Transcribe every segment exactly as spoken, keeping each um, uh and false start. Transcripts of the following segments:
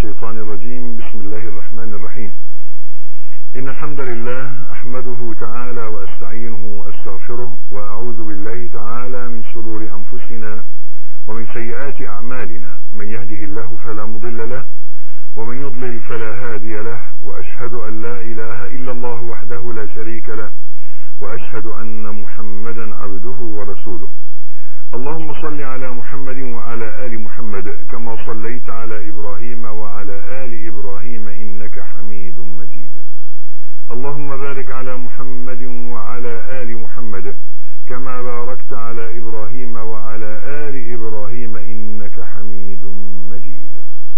الشيطان الرجيم. بسم الله الرحمن الرحيم. إن الحمد لله أحمده تعالى وأستعينه وأستغفره وأعوذ بالله تعالى من شرور أنفسنا ومن سيئات أعمالنا. من يهده الله فلا مضل له ومن يضلل فلا هادي له، وأشهد أن لا إله إلا الله وحده لا شريك له، وأشهد أن محمدا عبده ورسوله. اللهم صل على محمد وعلى آل محمد كما صليت على إبراهيم وعلى آل إبراهيم إنك حميد مجيد. اللهم بارك على محمد وعلى آل محمد كما باركت على إبراهيم وعلى آل إبراهيم إنك حميد مجيد.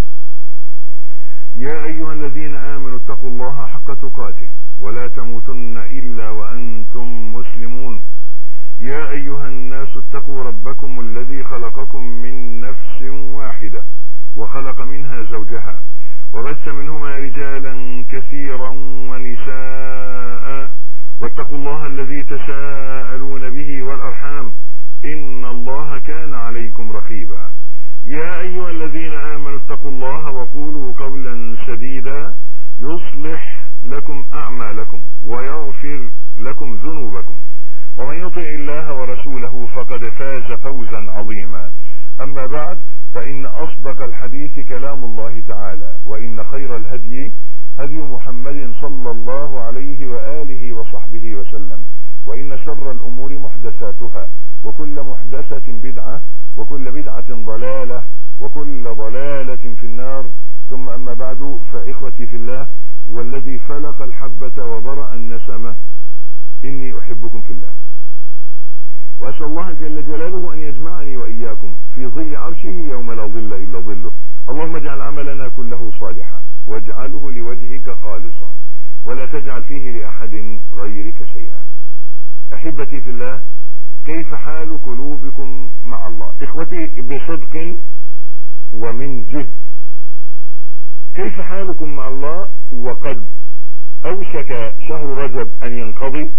يا أيها الذين آمنوا اتقوا الله حق تقاته ولا تموتن إلا وأنتم مسلمون. يا أيها الناس اتقوا ربكم الذي خلقكم من نفس واحدة وخلق منها زوجها وبث منهما رجالا كثيرا ونساء، واتقوا الله الذي تساءلون به والأرحام إن الله كان عليكم رقيبا. يا أيها الذين آمنوا اتقوا الله وقولوا قولا سديدا يصلح لكم أعمالكم ويغفر لكم ذنوبكم، ومن يطع الله ورسوله فقد فاز فوزا عظيما. أما بعد، فإن أصدق الحديث كلام الله تعالى، وإن خير الهدي هدي محمد صلى الله عليه وآله وصحبه وسلم، وإن شر الأمور محدثاتها، وكل محدثة بدعة، وكل بدعة ضلالة، وكل ضلالة في النار. ثم أما بعد، فإخوتي في الله والذي فلق الحبة وبرأ النسمة، إني أحبكم في الله، وأسأل الله جل جلاله أن يجمعني وإياكم في ظل عرشه يوم لا ظل إلا ظله. اللهم اجعل عملنا كله صالحا واجعله لوجهك خالصا ولا تجعل فيه لأحد غيرك شيئا. أحبتي في الله، كيف حال قلوبكم مع الله؟ إخوتي بصدق ومن جد، كيف حالكم مع الله وقد أوشك شهر رجب أن ينقضي،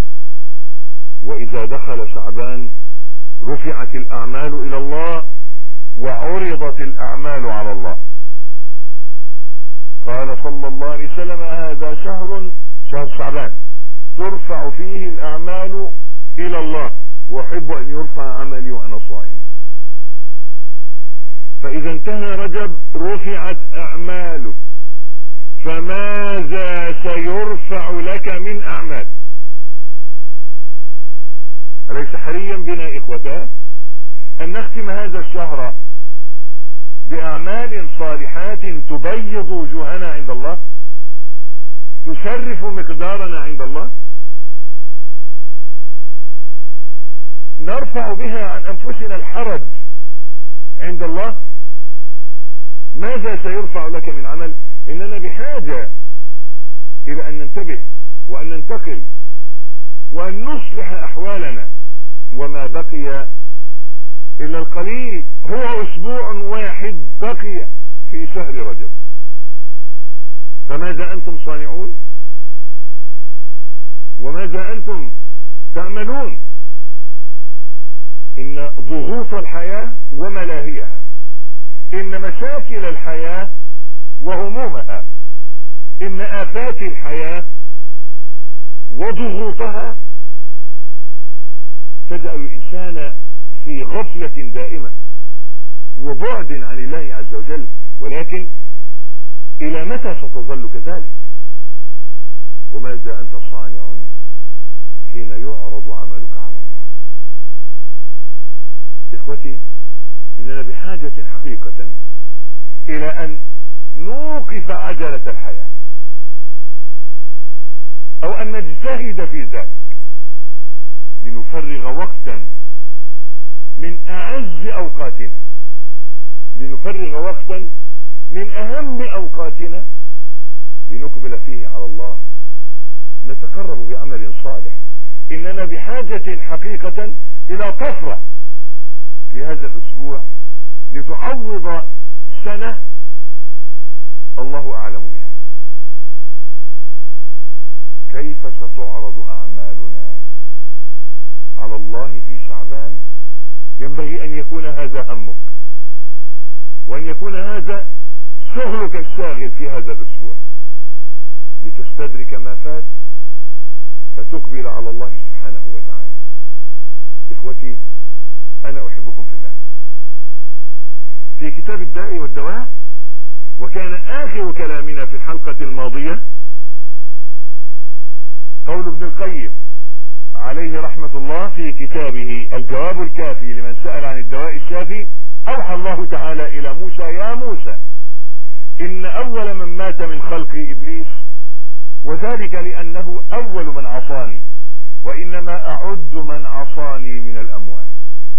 وإذا دخل شعبان رفعت الأعمال إلى الله وعرضت الأعمال على الله. قال صلى الله عليه وسلم: هذا شهر شهر شعبان ترفع فيه الأعمال إلى الله، وأحب أن يرفع عملي وأنا صائم. فإذا انتهى رجب رفعت أعماله، فماذا سيرفع لك من أعمال؟ أليس حريا بنا إخوتا أن نختم هذا الشهر بأعمال صالحات تبيض وجوهنا عند الله، تشرف مقدارنا عند الله، نرفع بها عن أنفسنا الحرج عند الله؟ ماذا سيرفع لك من عمل؟ إننا بحاجة إلى أن ننتبه وأن ننتقل وأن نصلح أحوالنا، وما بقي إلا القليل، هو أسبوع واحد بقي في شهر رجب. فماذا أنتم صانعون؟ وماذا أنتم تعملون؟ إن ضغوط الحياة وملاهيها، إن مشاكل الحياة وهمومها، إن آفات الحياة وضغوطها تجعل الإنسان في غفلة دائمة وبعد عن الله عز وجل. ولكن إلى متى ستظل كذلك؟ وماذا أنت صانع حين يعرض عملك على الله؟ إخوتي، إننا بحاجة حقيقة إلى أن نوقف عجلة الحياة، أو أن نجتهد في ذلك لنفرغ وقتا من أعز أوقاتنا، لنفرغ وقتا من أهم أوقاتنا لنقبل فيه على الله، نتقرب بعمل صالح. إننا بحاجة حقيقة إلى طفرة في هذا الأسبوع لتعوض سنة الله أعلم بها. كيف ستعرض أعمالنا على الله في شعبان؟ ينبغي أن يكون هذا همك، وأن يكون هذا شغلك الشاغل في هذا الاسبوع لتستدرك ما فات فتقبل على الله سبحانه وتعالى. اخوتي انا احبكم في الله. في كتاب الداء والدواء، وكان اخر كلامنا في الحلقة الماضية قول ابن القيم عليه رحمة الله في كتابه الجواب الكافي لمن سأل عن الدواء الشافي. اوحى الله تعالى الى موسى: يا موسى ان اول من مات من خلقي ابليس، وذلك لانه اول من عصاني، وانما اعد من عصاني من الاموات.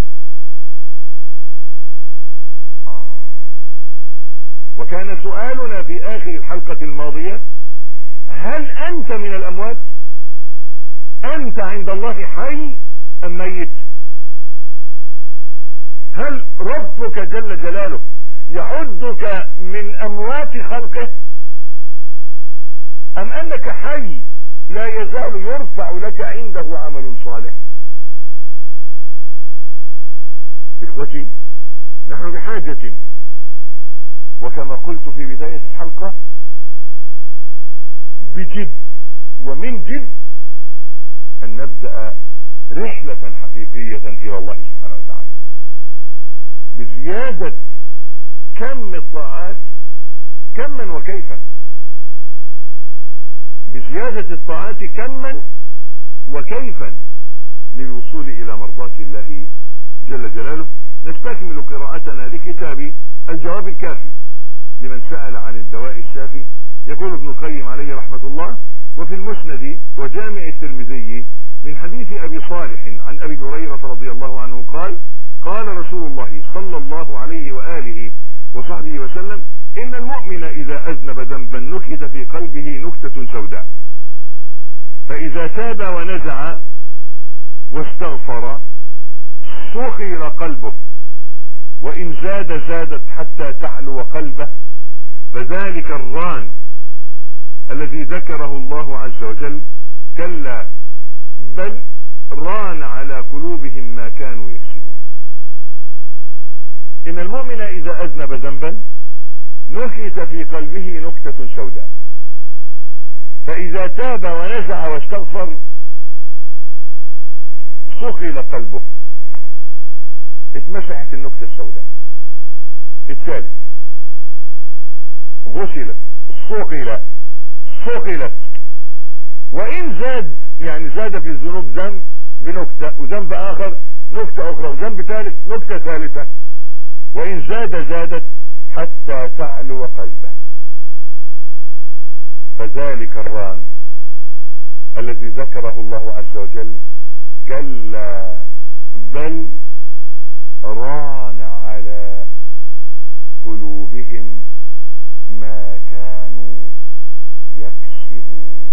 آه. وكان سؤالنا في اخر الحلقة الماضية: هل انت من الاموات؟ انت عند الله حي ام ميت؟ هل ربك جل جلاله يعدك من اموات خلقه، ام انك حي لا يزال يرفع لك عنده عمل صالح؟ اخوتي نحن بحاجة، وكما قلت في بداية الحلقة، بجد ومن جد ان نبدأ رحلة حقيقية الى الله سبحانه وتعالى بزيادة كم الطاعات كما وكيفا، بزيادة الطاعات كما وكيفا للوصول الى مرضات الله جل جلاله. نستكمل قراءتنا لكتاب الجواب الكافي لمن سأل عن الدواء الشافي. يقول ابن القيم عليه رحمة الله: وفي المسند وجامع الترمذي من حديث ابي صالح عن ابي هريرة رضي الله عنه قال: قال رسول الله صلى الله عليه وآله وصحبه وسلم: إن المؤمن إذا أذنب ذنبا نكت في قلبه نكتة سوداء، فإذا تاب ونزع واستغفر صخر قلبه، وإن زاد زادت حتى تعلو قلبه، فذلك الران الذي ذكره الله عز وجل. كلا بل ران على قلوبهم ما كانوا يكسبون. إن المؤمن إذا أذنب ذنبا نكت في قلبه نكتة سوداء، فإذا تاب ونزع واستغفر صقل قلبه، اتمسحت النكتة السوداء، اتشالت، غسلت، صقلت صقلت. وإن زاد يعني زاد في الذنوب ذنب بنكتة، وذنب آخر نكتة أخرى، وذنب ثالث نكتة ثالثة، وإن زاد زادت حتى تعلو قلبه، فذلك الران الذي ذكره الله عز وجل. كلا بل ران على قلوبهم ما كانوا يكسبون،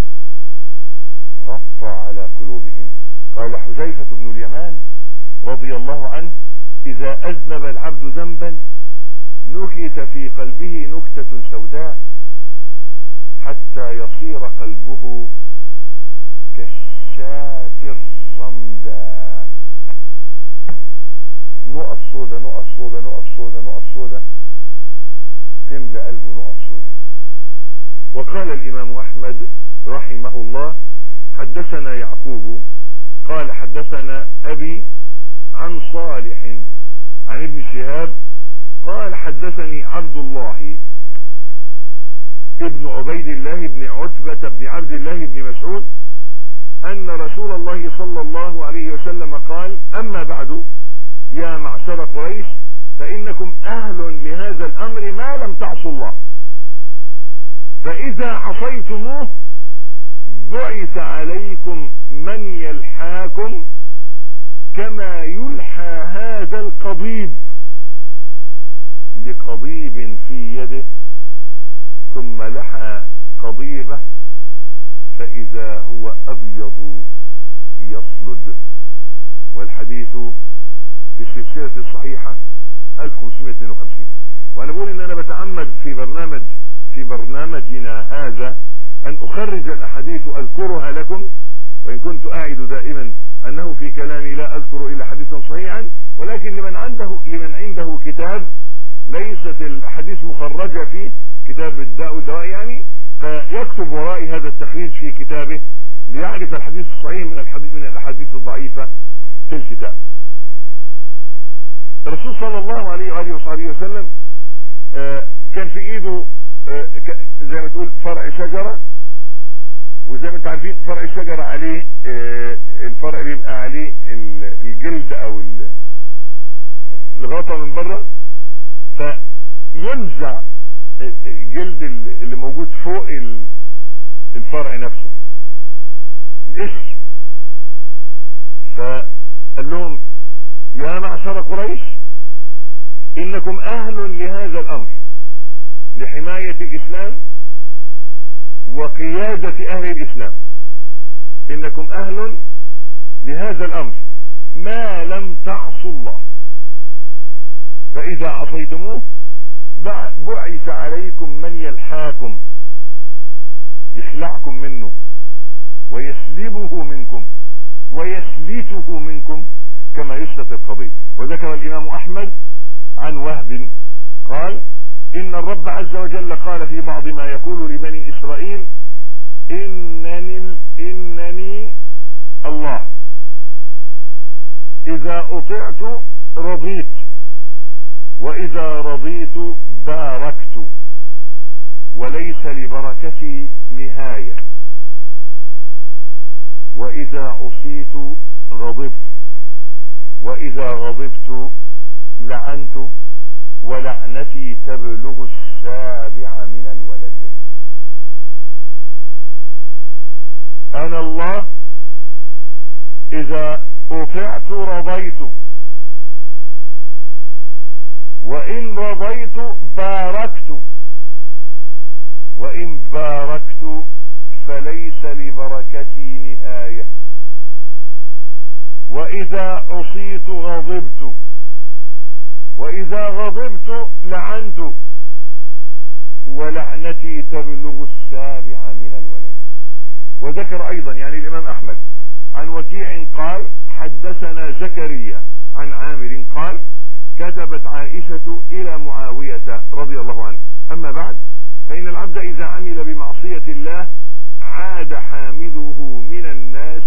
غطى على قلوبهم. قال حذيفة بن اليمان رضي الله عنه: إذا أذنب العبد ذنبا نكت في قلبه نكتة سوداء حتى يصير قلبه كالشاة الرمداء. نقط سودة نقط سودة نقط سودة نقط سودة تملأ قلبه نقط سودة. وقال الإمام أحمد رحمه الله: حدثنا يعقوب قال حدثنا أبي عن صالح عن ابن شهاب قال حدثني عبد الله ابن عبيد الله بن عتبة بن عبد الله بن مسعود أن رسول الله صلى الله عليه وسلم قال: أما بعد يا معشر قريش فإنكم أهل لهذا الأمر ما لم تعصوا الله، فإذا عصيتموه بعث عليكم من يلحاكم كما يلحى هذا القضيب لقضيب في يده، ثم لحى قضيبه فإذا هو أبيض يصلد. والحديث في السلسلة الصحيحة ألف وخمسمائة واثنين وخمسين. وأنا بقول إن أنا بتعمد في برنامج في برنامجنا هذا أن أخرج الأحاديث أذكرها لكم، وإن كنت أعد دائما أنه في كلامي لا أذكر إلا حديثا صحيحا، ولكن لمن عنده لمن عنده كتاب ليست الأحاديث مخرجة في كتاب الداء والدواء يعني، فيكتب ورائي هذا التخريج في كتابه ليعرف الحديث الصحيح من الحديث من الأحاديث الضعيفة في الكتاب. الرسول صلى الله عليه وآله وصحبه وسلم كان في ايده زي ما تقول فرع شجرة، وزي ما انتم عارفين فرع الشجرة عليه الفرع بيبقى عليه الجلد او الغطاء من بره، فينزع الجلد اللي موجود فوق الفرع نفسه القشر. فقال لهم يا معشر قريش انكم اهل لهذا الامر، لحماية الاسلام وقيادة اهل الاسلام، انكم اهل لهذا الامر ما لم تعصوا الله، فاذا عصيتموه بعث عليكم من يلحاكم يخلعكم منه ويسلبه منكم ويسلته منكم كما يسلت القضيب. وذكر الامام احمد عن وهب قال ان الرب عز وجل قال في بعض ما يقول لبني اسرائيل انني انني الله اذا اطعت رضيت واذا رضيت باركت وليس لبركتي نهاية، واذا عصيت غضبت واذا غضبت لعنت ولعنتي تبلغ السابع من الولد. انا الله اذا اطعت رضيت وان رضيت باركت وان باركت فليس لبركتي نهاية، واذا عصيت غضبت واذا غضبت لعنت ولعنتي تبلغ السابع من الولد. وذكر ايضا يعني الامام احمد عن وكيع قال حدثنا زكريا عن عامر قال كتبت عائشة الى معاوية رضي الله عنه اما بعد فان العبد اذا عمل بمعصية الله عاد حامده من الناس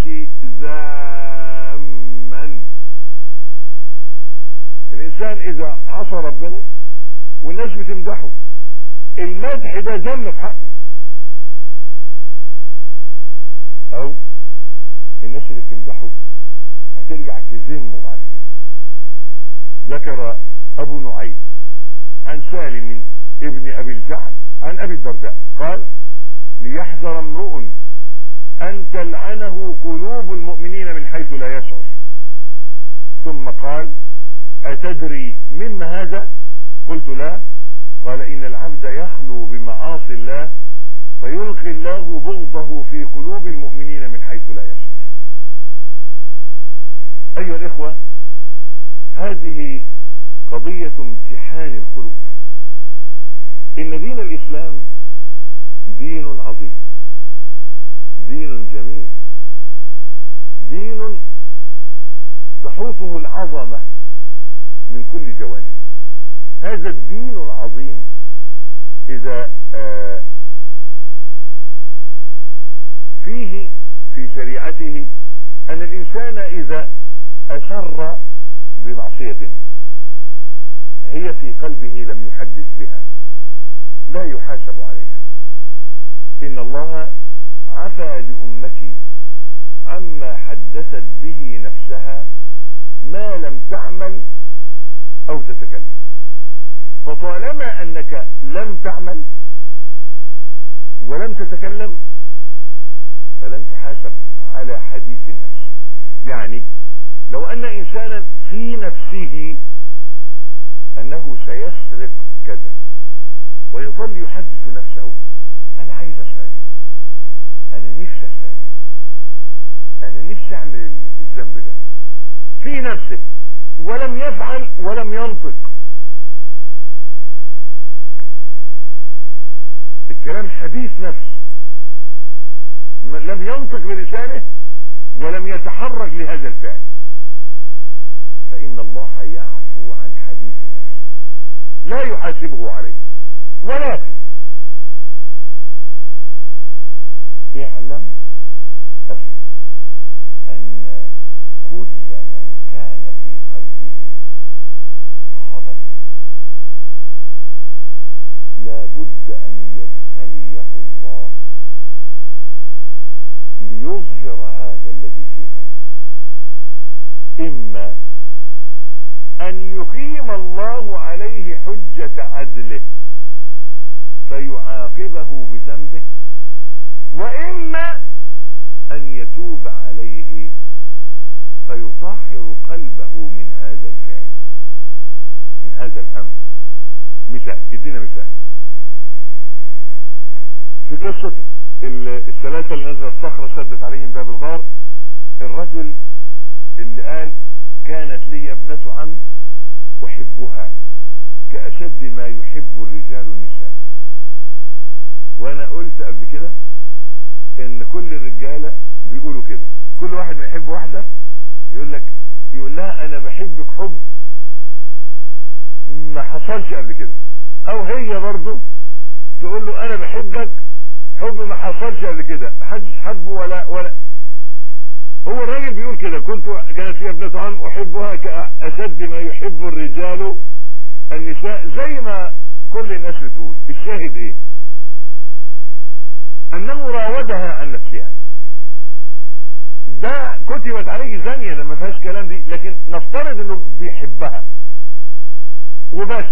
ذاما. الانسان اذا عصى ربنا والناس بتمدحه المدح ده ذم في حقه، او الناس اللي بتمدحه هترجع تذمه بعد كده. ذكر ابو نعيم عن سالم ابن ابي الجعد عن ابي الدرداء قال ليحذر امرؤ ان تلعنه قلوب المؤمنين من حيث لا يشعر. ثم قال اتدري مما هذا؟ قلت لا. قال ان العبد يخلو بمعاصي الله فيلقي الله بغضه في قلوب المؤمنين من حيث لا يشعر. ايها الاخوة هذه قضية امتحان القلوب. ان دين الاسلام دين عظيم، دين جميل، دين تحوطه العظمة من كل جوانبه. هذا الدين العظيم اذا آه فيه في شريعته ان الانسان اذا اسر بمعصية هي في قلبه لم يحدث بها لا يحاسب عليها. ان الله عفى لامتي عما حدثت به نفسها ما لم تعمل او تتكلم. فطالما انك لم تعمل ولم تتكلم فلن تحاسب على حديث النفس. يعني لو ان انسانا في نفسه انه سيسرق كذا ويظل يحدث نفسه انا عايز اسرق دي، انا نفسي اسرق دي، انا نفسي اعمل الذنب ده في نفسه ولم يفعل ولم ينطق، الكلام حديث نفس، لم ينطق بلسانه ولم يتحرك لهذا الفعل، فإن الله يعفو عن حديث النفس. لا يحاسبه عليه. ولكن اعلم أخي أن كل من كان في قلبه خبث لابد أن يبتليه الله ليظهر هذا الذي في قلبه. إما أن يقيم الله عليه حجة عدله فيعاقبه بذنبه، وإما أن يتوب عليه فيطهر قلبه من هذا الفعل، من هذا الهم. مثال، يدينا مثال في قصة الثلاثة اللي نزلت صخرة سدت عليهم باب الغار. الرجل اللي قال كانت لي ابنة عم أحبها كأشد ما يحب الرجال النساء. وانا قلت قبل كده ان كل الرجالة بيقولوا كده، كل واحد ما يحب واحدة يقول لك يقول لها انا بحبك حب ما حصلش قبل كده، او هي برضو تقول له انا بحبك حب ما حصلش قبل كده، محدش حبه ولا ولا هو الراجل بيقول كده كنت كانت في ابنة عم احبها كأشد ما يحب الرجال النساء، زي ما كل الناس بتقول. الشاهد ايه؟ انه راودها عن نفسها، ده كتبت عليه زانية لما فيهاش كلام دي، لكن نفترض انه بيحبها وبس،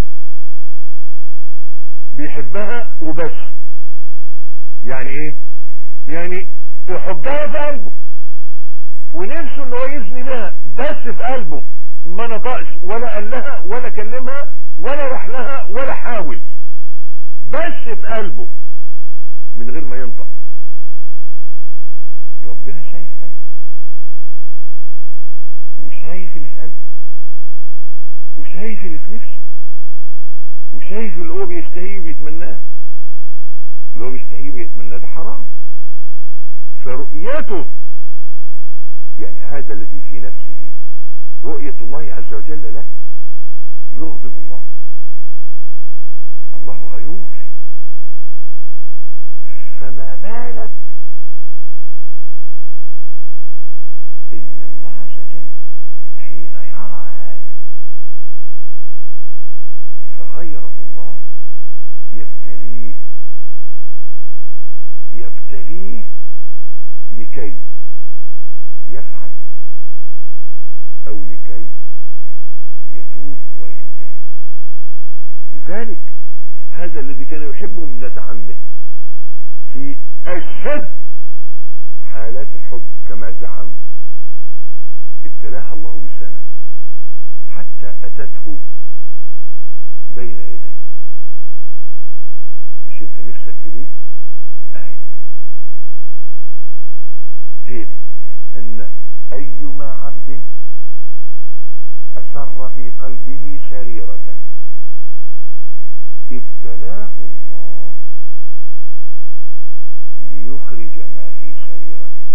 بيحبها وبس. يعني ايه؟ يعني يحبها في قلبه ونفسه انه يزني بها، بس في قلبه ما نطقش ولا قال لها ولا كلمها ولا راح لها ولا حاول، بس في قلبه من غير ما ينطق. ربنا شايف قلبه وشايف اللي في قلبه وشايف اللي في نفسه وشايف اللي هو بيستهيه وبيتمناه. اللي هو بيستهيه وبيتمناه ده حرام، فرؤيته يعني هذا الذي في نفسه رؤية الله عز وجل له يغضب الله. الله غيور، فما بالك ان الله عز وجل حين يرى هذا فغيرة الله يبتليه يبتليه لكي يفعل او لكي يتوب وينتهي. لذلك هذا الذي كان يحبه من ابنة عمه في أشد حالات الحب كما زعم ابتلاها الله بسنة حتى أتته بين يديه. مش انت نفسك في دي؟ اهي هي دي، ان ايما عبد أسر في قلبه سريرة ابتلاه الله ليخرج ما في سريرته.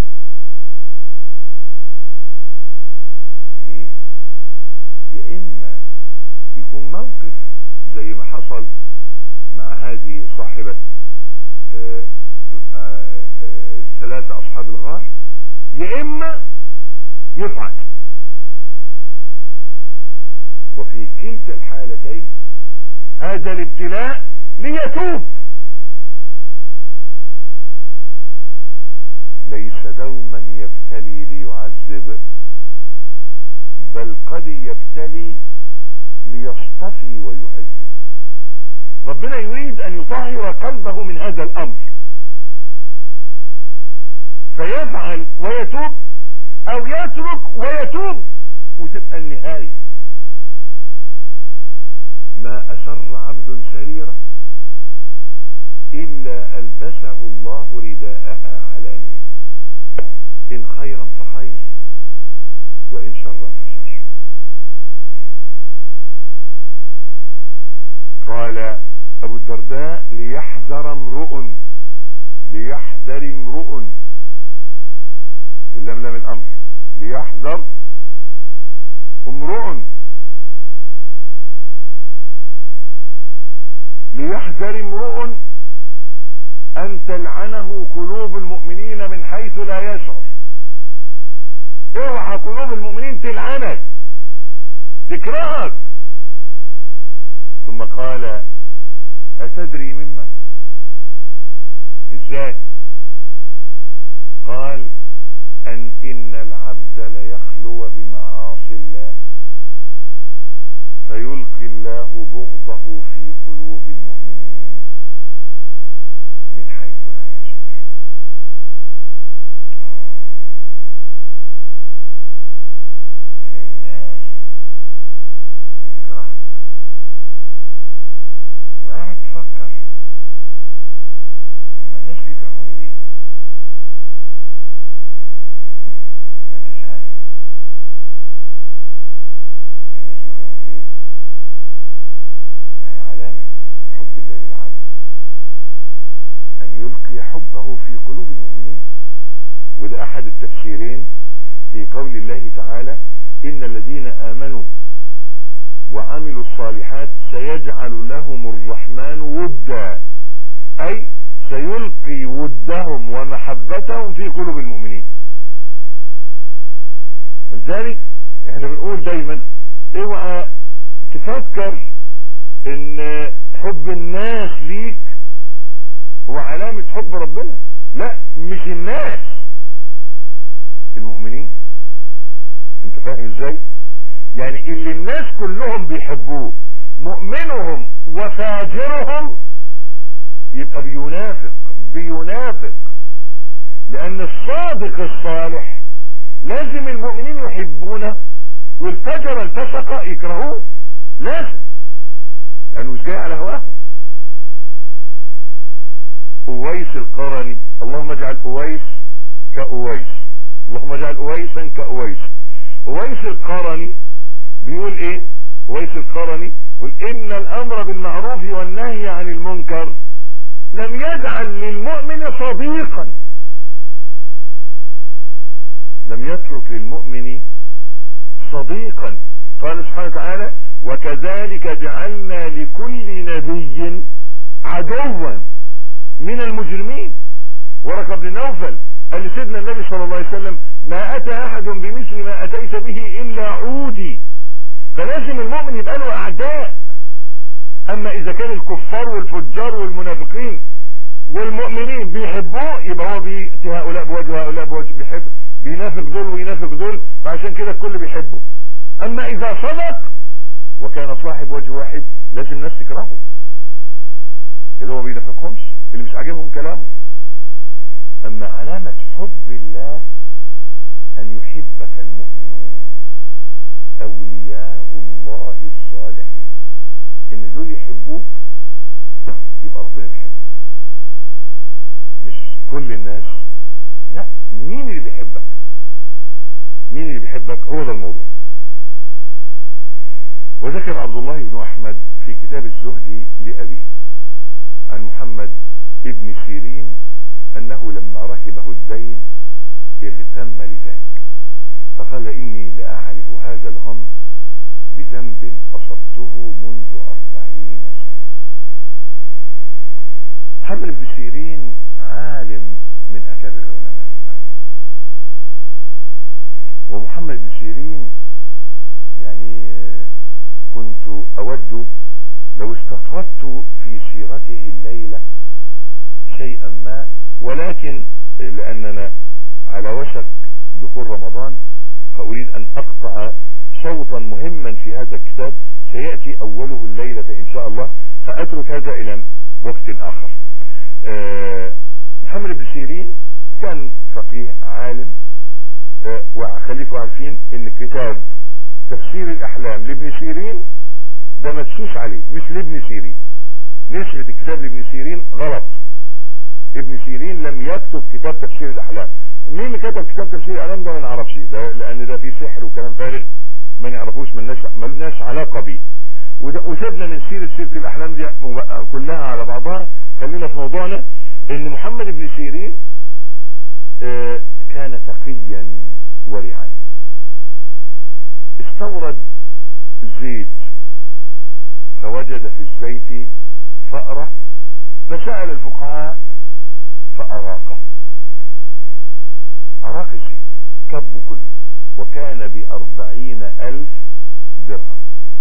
ليه؟ يا إما يكون موقف زي ما حصل مع هذه صاحبة آآ آآ آآ ثلاثة أصحاب الغار، يا إما يفعل. وفي كلتا الحالتين هذا الابتلاء ليتوب، ليس دوما يبتلي ليعذب، بل قد يبتلي ليصطفي ويهذب. ربنا يريد ان يطهر قلبه من هذا الامر فيفعل ويتوب، او يترك ويتوب وتبقى النهاية. ما أسر عبد سريرة إلا ألبسه الله رداءها علانية، إن خيرا فخير وإن شرا فشر. قال أبو الدرداء ليحذر امرؤ ليحذر امرؤ اللام لام الأمر، ليحذر امرؤ ليحذر امرؤ ان تلعنه قلوب المؤمنين من حيث لا يشعر. اوعى قلوب المؤمنين تلعنك تكرهك. ثم قال اتدري مما؟ ازاي؟ قال ان ان العبد ليخلو بمعاصي الله فيلقي الله بغضه في قلوب المؤمنين من حيث لا يشعر. تلاقي الناس بتكرهك وقاعد تفكر هم الناس بيكرهوني ليه؟ ما انتش عارف الناس بيكرهوك ليه؟ هي علامة حب الله للعبد ان يلقي حبه في قلوب المؤمنين. وده احد التفسيرين في قول الله تعالى ان الذين امنوا وعملوا الصالحات سيجعل لهم الرحمن ودا، اي سيلقي ودهم ومحبتهم في قلوب المؤمنين. ولذلك احنا بنقول دايما اوعى تفكر ان حب الناس ليك هو علامة حب ربنا. لا، مش الناس، المؤمنين. انت فاهم ازاي؟ يعني اللي الناس كلهم بيحبوه مؤمنهم وفاجرهم يبقى بينافق بينافق لان الصادق الصالح لازم المؤمنين يحبونه والفجر الفسق يكرهوه، لازم، لانه مش جاي على هواهم. اويس القرني، اللهم اجعل اويس كاويس، اللهم اجعل اويسا كاويس. اويس القرني بيقول ايه؟ اويس القرني يقول ان الامر بالمعروف والنهي عن المنكر لم يجعل للمؤمن صديقا، لم يترك للمؤمن صديقا. قال سبحانه وتعالى وكذلك جعلنا لكل نبي عدوا من المجرمين. ورقة بن نوفل قال لسيدنا النبي صلى الله عليه وسلم ما اتى احد بمثل ما اتيت به الا عودي. فلازم المؤمن يبقى له اعداء. اما اذا كان الكفار والفجار والمنافقين والمؤمنين بيحبوه يبقى هو بيأتي هؤلاء بوجه هؤلاء بوجه، بيحب بينافق دول وينافق دول، فعشان كده الكل بيحبه. اما اذا صدق وكان صاحب وجه واحد لازم الناس تكرهه، اللي هو بينافقهمش، اللي مش عاجبهم كلامه. اما علامة حب الله ان يحبك المؤمنون اولياء الله الصالحين، ان دول يحبوك يبقى ربنا بيحبك. مش كل الناس، لا، مين اللي بيحبك؟ مين اللي بيحبك؟ هو ده الموضوع. وذكر عبد الله بن احمد في كتاب الزهد لابيه عن محمد ابن سيرين انه لما ركبه الدين اغتم لذلك فقال اني لاعرف هذا الهم بذنب اصبته منذ اربعين سنة. محمد بن سيرين عالم من اكابر العلماء، ومحمد بن سيرين يعني كنت اود لو استطردت في سيرته الليلة شيئا ما، ولكن لاننا على وشك دخول رمضان فاريد ان اقطع شوطا مهما في هذا الكتاب سيأتي اوله الليلة ان شاء الله، فاترك هذا الى وقت اخر. أه محمد بن سيرين كان فقيه عالم، أه وخليكم عارفين ان كتاب تفسير الاحلام لابن سيرين ده مدسوس عليه، مش لابن سيرين. نسبة الكتاب لابن سيرين غلط، ابن سيرين لم يكتب كتاب تفسير الاحلام. مين اللي كتب كتاب تفسير الاحلام ده ما نعرفش، ده لان ده فيه سحر وكلام فارغ ما نعرفوش، ما لناش علاقه بيه. وسيبنا من سيره سيره الاحلام دي كلها على بعضها، خلينا في موضوعنا. ان محمد بن سيرين آه كان تقيا ورعا، استورد زيت فوجد في الزيت فأرة، فسأل الفقهاء فأراقه، أراق الزيت كبه كله، وكان بأربعين ألف درهم.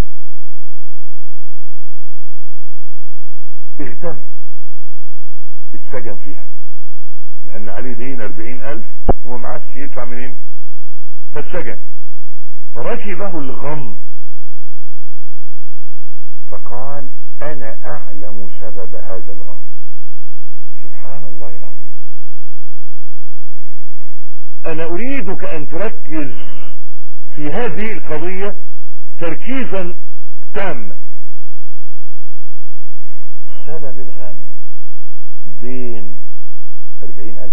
اغتم، اتسجن فيها لأن عليه دين أربعين ألف وما معاش يدفع منين، فاتسجن. فركبه الغم فقال أنا أعلم سبب هذا الغم. سبحان الله العظيم. أنا أريدك أن تركز في هذه القضية تركيزا تاما. سبب الغم دين أربعين ألف؟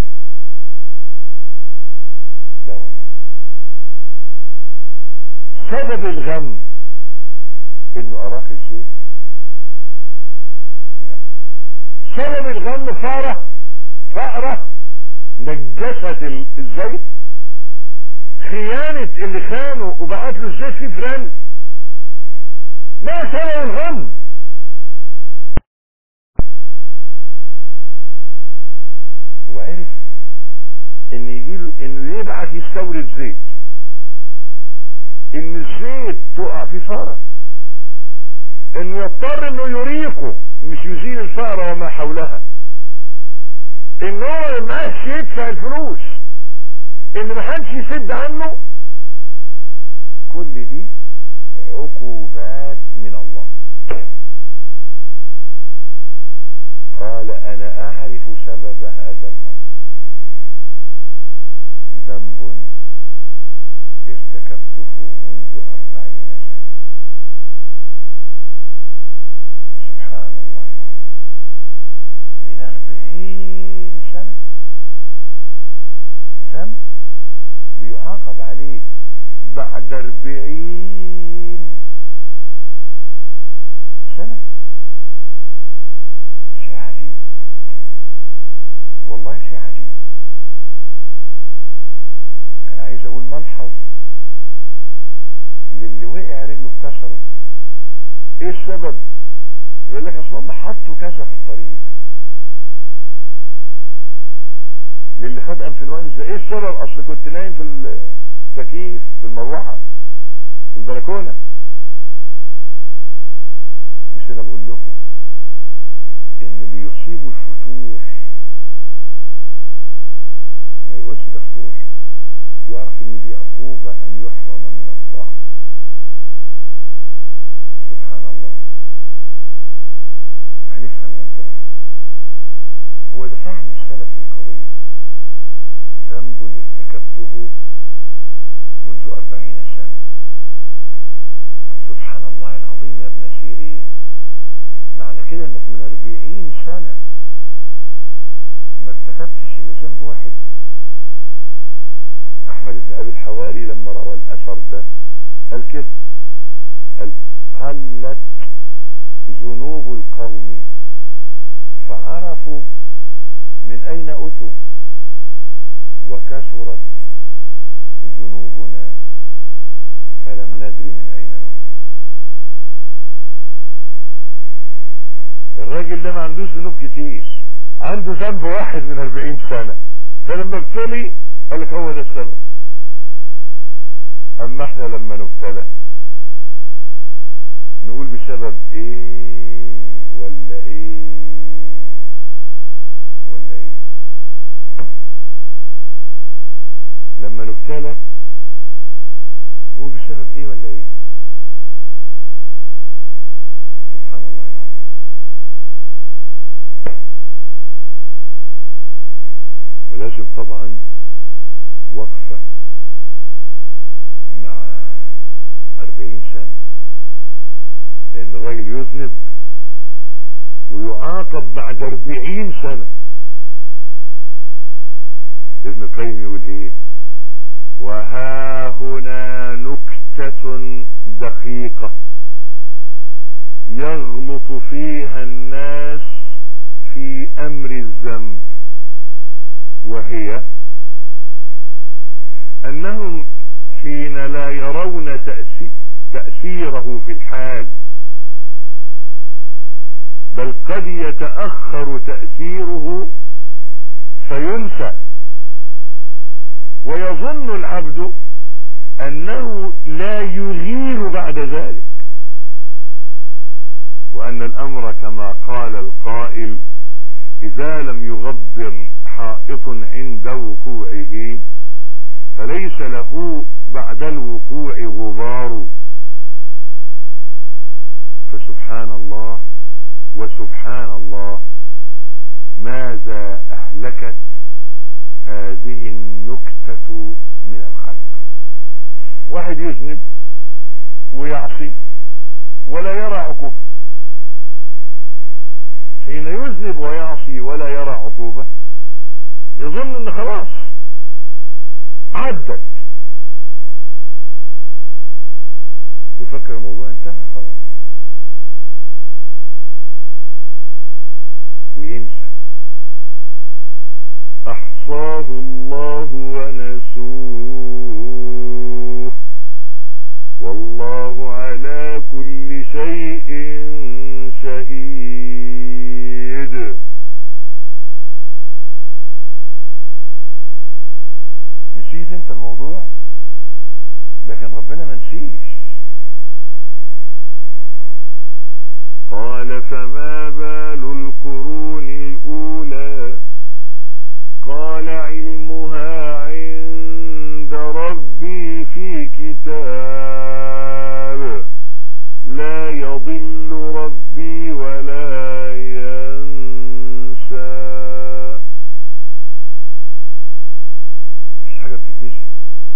لا والله. سبب الغم إنه أراق الزيت؟ لا. سبب الغم فأرة فأرة نجست الزيت، خيانة اللي خانه وبعت له الزيت فيه فرن. ما سبب الغم؟ هو عرف ان يجيله انه يبعت يستورد زيت، ان الزيت تقع في فأرة، انه يضطر انه يريقه مش يزيل الفأرة وما حولها، ان هو معاش يدفع الفلوس، ان محدش يسد عنه. كل دي عقوبات من الله. قال انا اعرف سبب هذا الغم، ذنب ارتكبته منذ أربعين سنة. سبحان الله العظيم. من أربعين سنة ذنب بيعاقب عليه بعد أربعين سنة. شيء عجيب والله، شيء عجيب. أنا عايز أقول ملحظ للي وقع رجله اتكسرت. إيه السبب؟ يقول لك أصلا ده حطوا كذا في الطريق. للي خد انفلونزا ايه السبب؟ اصل كنت نايم في التكييف في المروحه في البلكونه. مش انا بقول لكم ان اللي يصيبوا الفتور ما يقولش ده فتور، يعرف ان دي عقوبه ان يحرم من الطاعه. سبحان الله. هنفهم امتى بقى؟ هو ده فهم السلف في القضيه. ذنب ارتكبته منذ أربعين سنة. سبحان الله العظيم يا ابن سيرين. معنى كده انك من أربعين سنة ما ارتكبتش الا ذنب واحد. احمد بن ابي الحواري لما روى الاثر ده قال كده، قال قلت ذنوب القوم فعرفوا من اين اتوا، وكثرت ذنوبنا فلم ندري من اين نؤتى. الراجل ده ما عندوش ذنوب كتير، عنده ذنب واحد من أربعين سنة، فلما ابتلي قال لك هو ده السبب. اما احنا لما نبتلى نقول بسبب ايه ولا ايه ولا ايه. لما نبتلى نقول بسبب ايه ولا ايه. سبحان الله العظيم. ولازم طبعا وقفة مع أربعين سنة ان الراجل يذنب ويعاقب بعد أربعين سنة. ابن القيم يقول ايه؟ وها هنا نكتة دقيقة يغلط فيها الناس في امر الذنب، وهي انهم حين لا يرون تأثيره في الحال بل قد يتأخر تأثيره فينسى، ويظن العبد أنه لا يغير بعد ذلك، وأن الأمر كما قال القائل: إذا لم يغبر حائط عند وقوعه فليس له بعد الوقوع غبار. فسبحان الله وسبحان الله، ماذا أهلكت هذه النكتة من الخلق. واحد يذنب ويعصي ولا يرى عقوبة، حين يذنب ويعصي ولا يرى عقوبة يظن ان خلاص عدت، ويفكر الموضوع انتهى خلاص، وينسى. احصاه الله ونسوه والله على كل شيء شهيد. نسيت انت الموضوع، لكن ربنا ما نسيش. قال: فما بال القرون الأولى؟ قال: علمها عند ربي في كتاب لا يضل ربي ولا ينسى. مفيش حاجة بتتنسي،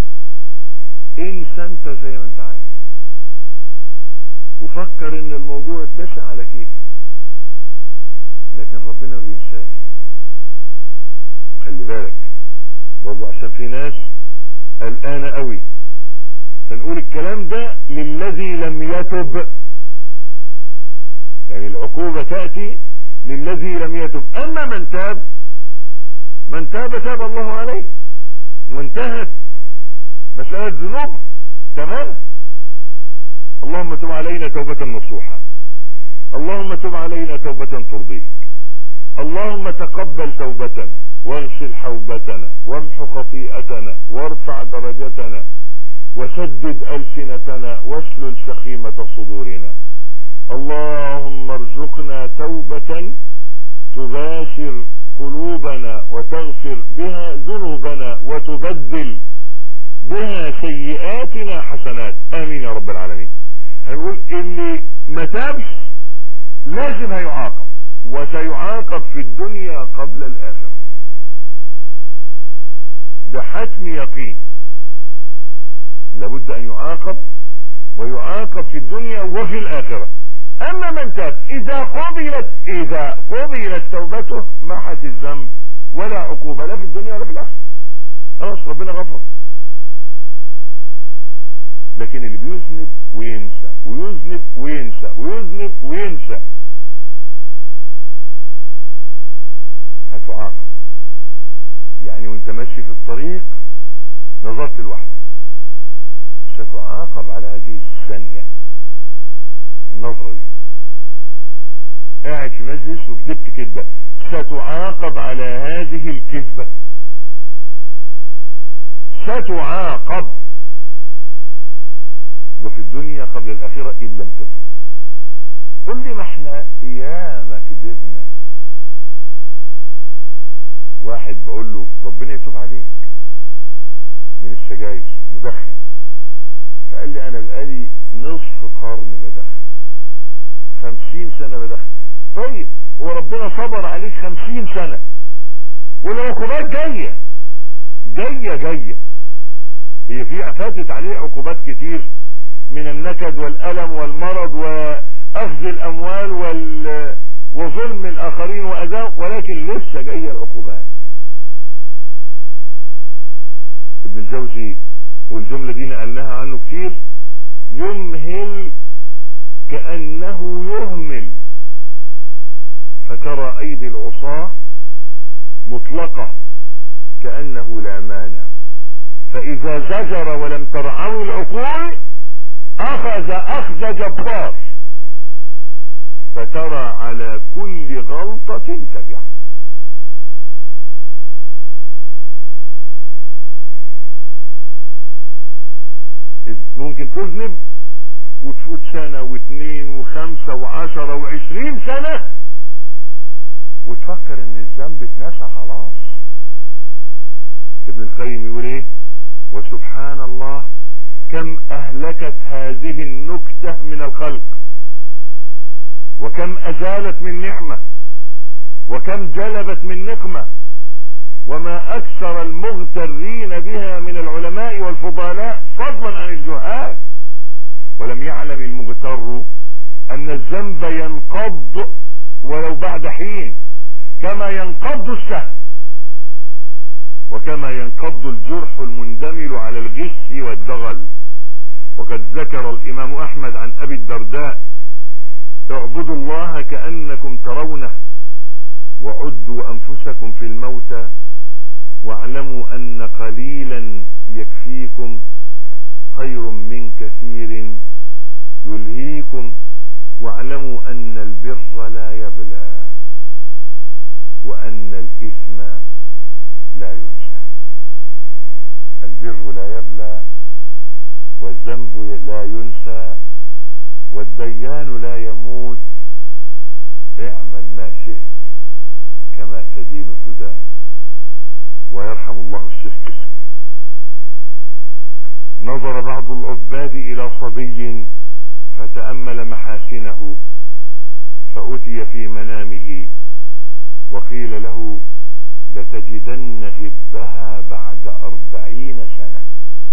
انسى انت زي ما انت عايز، وفكر ان الموضوع اتنسى على كيفك، لكن ربنا ما بينساش. وخلي بالك برضه عشان في ناس قلقانة قوي، فنقول الكلام ده للذي لم يتب، يعني العقوبة تأتي للذي لم يتب. اما من تاب، من تاب تاب الله عليه وانتهت مسألة ذنوب تمام. اللهم تب علينا توبة نصوحة، اللهم تب علينا توبة ترضيك، اللهم تقبل توبتنا واغسل حوبتنا وامح خطيئتنا وارفع درجتنا وسدد ألسنتنا واسلل سخيمة صدورنا. اللهم ارزقنا توبة تباشر قلوبنا وتغفر بها ذنوبنا وتبدل بها سيئاتنا حسنات. آمين يا رب العالمين. هنقول اللي ما تابش لازم هيعاقب، وسيعاقب في الدنيا قبل الآخرة، ده حتم يقين، لابد أن يعاقب، ويعاقب في الدنيا وفي الآخرة. أما من تاب إذا قبلت إذا قبلت توبته محت الذنب ولا عقوبة لا في الدنيا ولا في الآخرة، خلاص ربنا غفر. لكن اللي بيذنب وينسى ويذنب وينسى ويذنب وينسى هتعاقب. يعني وانت ماشي في الطريق نظرت لوحدك ستعاقب على هذه الثانية، النظرة دي. قاعد في مجلس وكذبت كذبة ستعاقب على هذه الكذبة، ستعاقب، وفي الدنيا قبل الآخرة إن لم تتوب. قل لي ما احنا اياما كذبنا. واحد بقول له ربنا يتوب عليك من السجاير، مدخن، فقال لي انا بقالي نصف قرن بدخن، خمسين سنة بدخن. طيب هو ربنا صبر عليك خمسين سنة والعقوبات جاية جاية جاية. هي في فاتت عليه عقوبات كتير من النكد والألم والمرض وأخذ الأموال وال... وظلم الآخرين وأذى، ولكن لسه جاية العقوبات. ابن الجوزي والجملة دي نقلناها عنه كتير، يمهل كأنه يهمل، فترى أيدي العصاة مطلقة كأنه لا مانع، فإذا زجر ولم ترعوا العقول أخذ أخذ جبار. فترى على كل غلطة تبعة. ممكن تذنب وتفوت سنة واثنين وخمسة وعشرة وعشرين سنة وتفكر ان الذنب اتنسى خلاص. ابن القيم يقول ايه؟ وسبحان الله كم اهلكت هذه النكتة من الخلق، وكم ازالت من نعمة، وكم جلبت من نقمة، وما اكثر المغترين بها من العلماء والفضلاء فضلا عن الجهال. ولم يعلم المغتر ان الذنب ينقض ولو بعد حين، كما ينقض السهم، وكما ينقض الجرح المندمل على الغش والدغل. وقد ذكر الامام احمد عن ابي الدرداء: اعبدوا الله كأنكم ترونه، وعدوا انفسكم في الموتى، واعلموا ان قليلا يكفيكم خير من كثير يلهيكم، واعلموا ان البر لا يبلى وان الاثم لا ينسى. البر لا يبلى والذنب لا ينسى والديان لا يموت. اعمل ما شئت كما تدين تدان. ويرحم الله السفكسك. نظر بعض العباد الى صبي فتأمل محاسنه، فأتي في منامه وقيل له: لتجدن غبها بعد أربعين سنة.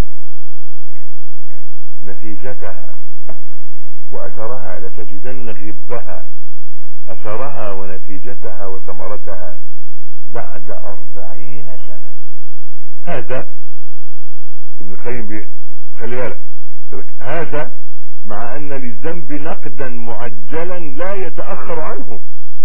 نتيجتها وأثرها، لتجدن غبها أثرها ونتيجتها وثمرتها بعد أربعين سنة. هذا ابن القيم خلي بالك، هذا مع أن للذنب نقدا معجلا لا يتأخر عنه،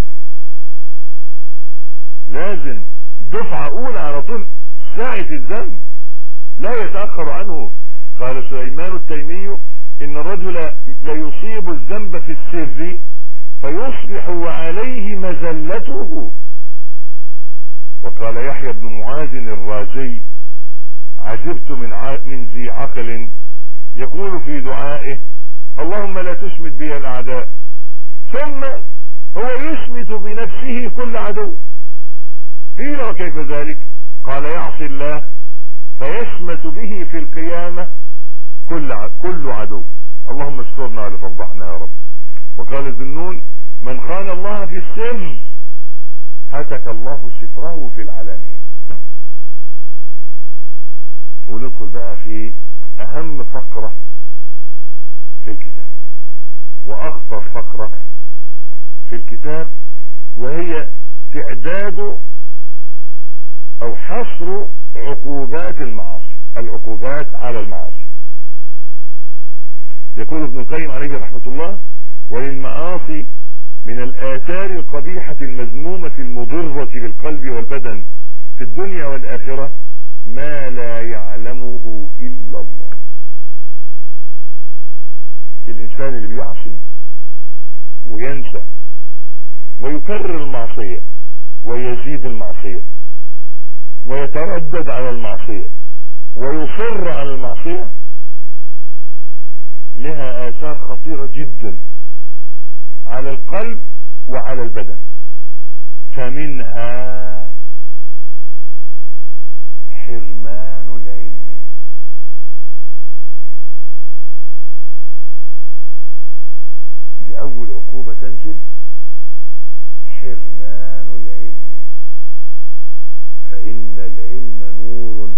لازم دفعة أولى على طول ساعة الذنب لا يتأخر عنه. قال سليمان التيمي: إن الرجل ليصيب الذنب في السر فيصبح وعليه مزلته. وقال يحيى بن معاذ الرازي: عجبت من من ذي عقل يقول في دعائه: اللهم لا تشمت بي الأعداء، ثم هو يشمت بنفسه كل عدو. قيل: وكيف ذلك؟ قال: يعصي الله فيشمت به في القيامة كل كل عدو. اللهم استرنا ولا تفضحنا يا رب. وقال ذنون: من خان الله في السر هتك الله ستره في العلانية. وندخل بقى في اهم فقرة في الكتاب واخطر فقرة في الكتاب، وهي تعداد او حصر عقوبات المعاصي، العقوبات على المعاصي. يقول ابن القيم عليه رحمة الله: وللمعاصي من الآثار القبيحة المذمومة المضرة بالقلب والبدن في الدنيا والآخرة ما لا يعلمه إلا الله. الإنسان اللي بيعصي وينسى ويكرر المعصية ويزيد المعصية ويتردد على المعصية ويصر على المعصية لها آثار خطيرة جدا على القلب وعلى البدن. فمنها حرمان العلم. دي أول عقوبة تنزل، حرمان العلم. فإن العلم نور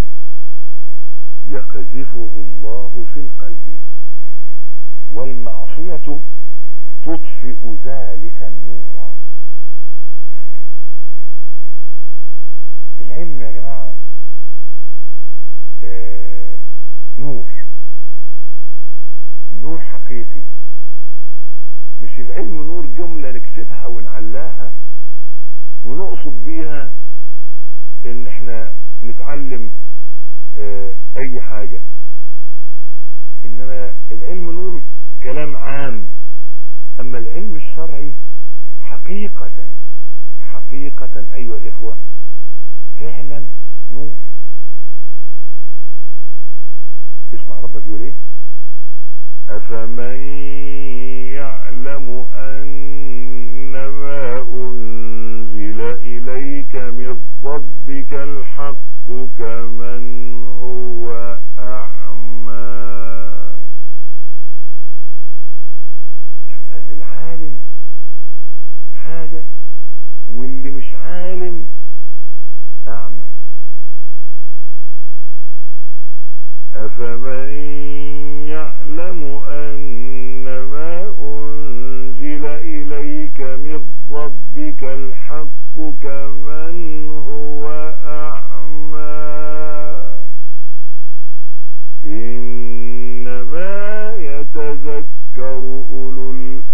يقذفه الله في القلب، والمعصية تطفئ ذلك النور. العلم يا جماعة آه نور، نور حقيقي. مش العلم نور جملة نكسبها ونعلاها ونقصد بيها ان احنا نتعلم آه اي حاجة، انما العلم نور كلام عام اما العلم الشرعي حقيقة حقيقة ايها الاخوة فعلا نور. اسمع ربك يقول ايه؟ أفمن يعلم أنما أنزل إليك من ربك الحق كمن هو أعمى. قال العالم حاجة واللي مش عالم أعمى. أفمن يعلم أنما أنزل إليك من ربك الحق كمن هو أعمى إنما يتذكر أولو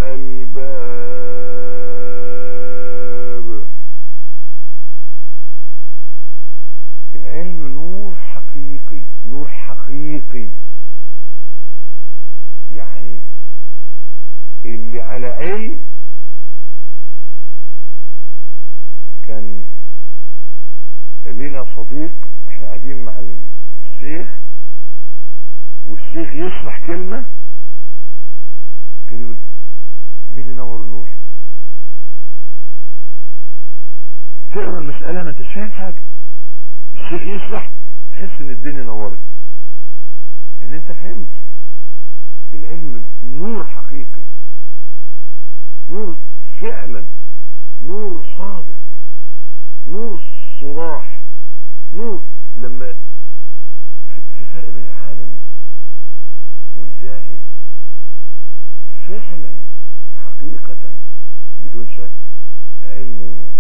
الألباب. العلم نور حقيقي، نور حقيقي، يعني اللي على علم. كان لينا صديق احنا قاعدين مع الشيخ والشيخ يشرح كلمة كان يقول مين اللي نور النور؟ تقرا المسألة ما انتش فاهم حاجة، الشيخ يشرح تحس ان الدنيا نورت، ان انت فهمت. العلم نور حقيقي، نور فعلا، نور صادق، نور صراح، نور. لما في فرق بين العالم والجاهل فعلا حقيقة بدون شك علم ونور.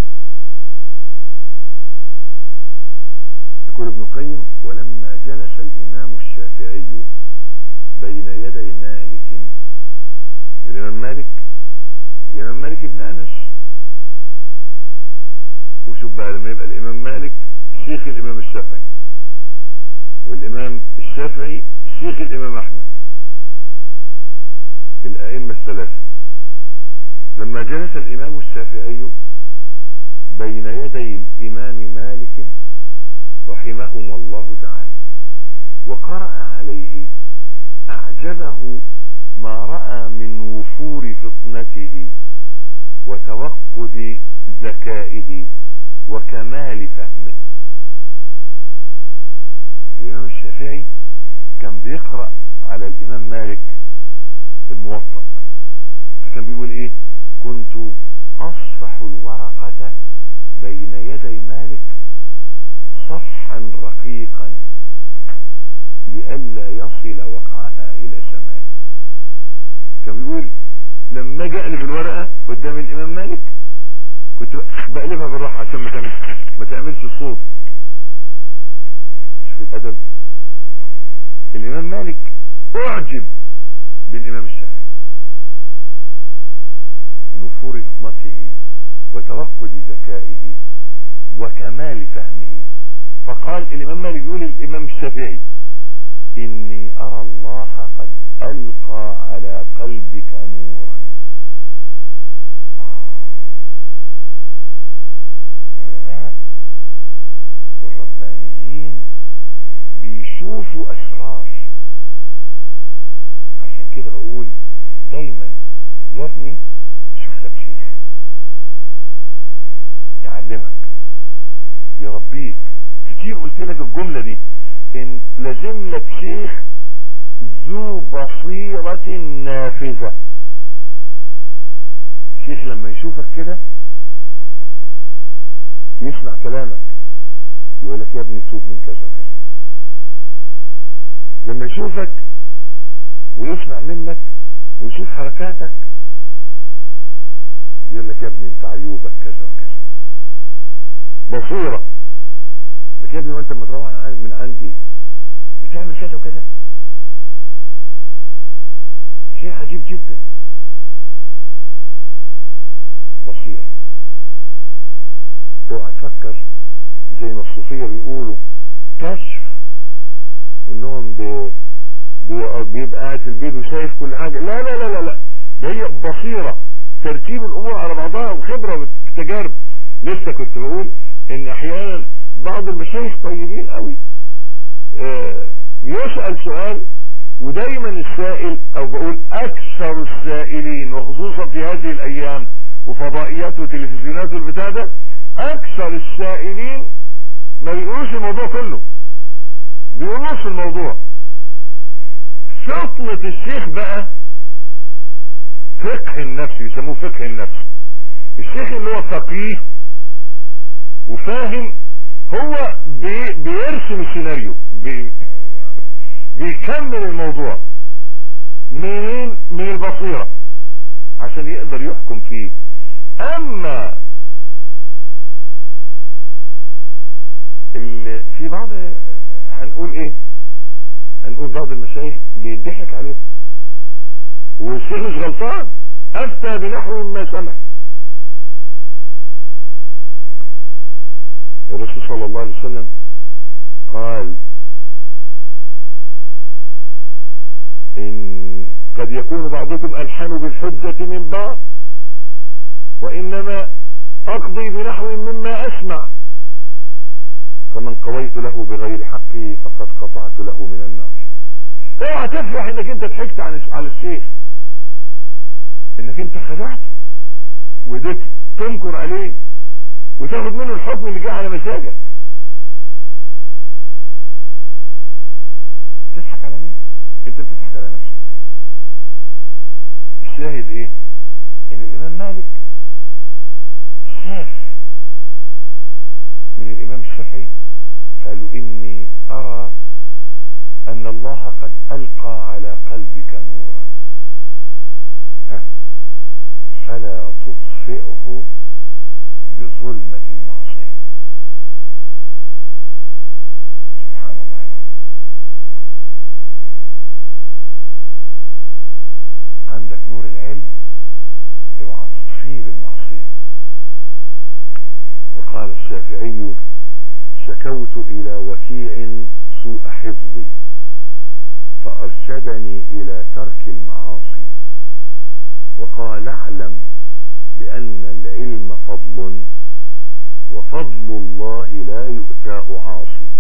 يقول ابن القيم ولما جلس الإمام الشافعي بين يدي مالك، الإمام مالك الإمام مالك ابن أنس، وشوف بقى لما يبقى الإمام مالك شيخ الإمام الشافعي والإمام الشافعي شيخ الإمام أحمد، الأئمة الثلاثة. لما جلس الإمام الشافعي بين يدي الإمام مالك رحمهم الله تعالى وقرأ عليه أعجبه ما رأى من وفور فطنته وتوقد ذكائه وكمال فهمه. الإمام الشافعي كان بيقرأ على الإمام مالك الموطأ، فكان بيقول إيه؟ كنت أصفح الورقة بين يدي مالك صفحا رقيقا لئلا يصل وقعها إلى سمعه. كان بيقول لما اجي اقلب الورقة قدام الإمام مالك كنت بقلبها بالراحة عشان ما تعملش ما تعملش صوت. شوف الأدب. الإمام مالك أعجب بالإمام الشافعي من وفور فطنته وتوقد ذكائه وكمال فهمه. فقال الإمام مالك يقول الإمام الشافعي إني أرى الله قد ألقى على قلبك نورا. العلماء والربانيين بيشوفوا أسرار. عشان كده بقول دايما يا ابني شوف لك شيخ يعلمك يربيك. كتير قلت لك الجملة دي، ان لازم لك شيخ ذو بصيرة نافذة. شيخ لما يشوفك كده يسمع كلامك يقول لك يا ابني توب من كذا وكذا. لما يشوفك ويسمع منك ويشوف حركاتك يقول لك يا ابني انت عيوبك كذا وكذا. بصيرة. لك يا ابني وانت لما تروح من عندي بتعمل كذا وكذا. شيء عجيب جدا. بصيرة. اوعى تفكر زي ما الصوفية بيقولوا كشف وانهم بي بيبقى قاعد في البيت وشايف كل حاجة. لا لا لا لا لا ده هي بصيرة، ترتيب الامور على بعضها وخبرة وتجارب. لسه كنت بقول ان احيانا بعض المشايخ طيبين قوي آه يسأل سؤال، ودايما السائل او بقول اكثر السائلين وخصوصا في هذه الايام وفضائيات وتلفزيونات والبتاع ده، اكثر السائلين ما بيقولوش الموضوع كله، بيقولوا نص الموضوع. فطنة الشيخ بقى فقه النفس، يسموه فقه النفس. الشيخ اللي هو فقيه وفاهم، هو بي بيرسم السيناريو، بي بيكمل الموضوع منين؟ من البصيرة عشان يقدر يحكم فيه. اما في بعض هنقول ايه، هنقول بعض المشايخ بيضحك عليه والشيخ مش غلطان، افتى بنحو مما سمع. الرسول صلى الله عليه وسلم قال إن قد يكون بعضكم ألحن بالحجة من بعض، وإنما أقضي بنحو مما أسمع، فمن قضيت له بغير حقه فقد قطعت له من النار. اوعى تفرح انك انت ضحكت على الشيخ، انك انت خدعته واديت تنكر عليه وتاخد منه الحكم اللي جه على مزاجك. بتضحك على مين؟ انت بتضحك على نفسك. الشاهد ايه؟ ان الامام مالك شاف من الامام الشافعي فقال له اني ارى ان الله قد القى على قلبك نورا، ها فلا تطفئه بظلمة المعصية. سبحان الله العظيم. عندك نور العلم، اوعى تطفيه بالمعصية. وقال الشافعي شكوت الى وكيع سوء حفظي فارشدني الى ترك المعاصي، وقال اعلم بان العلم فضل وفضل الله لا يؤتاه عاصي.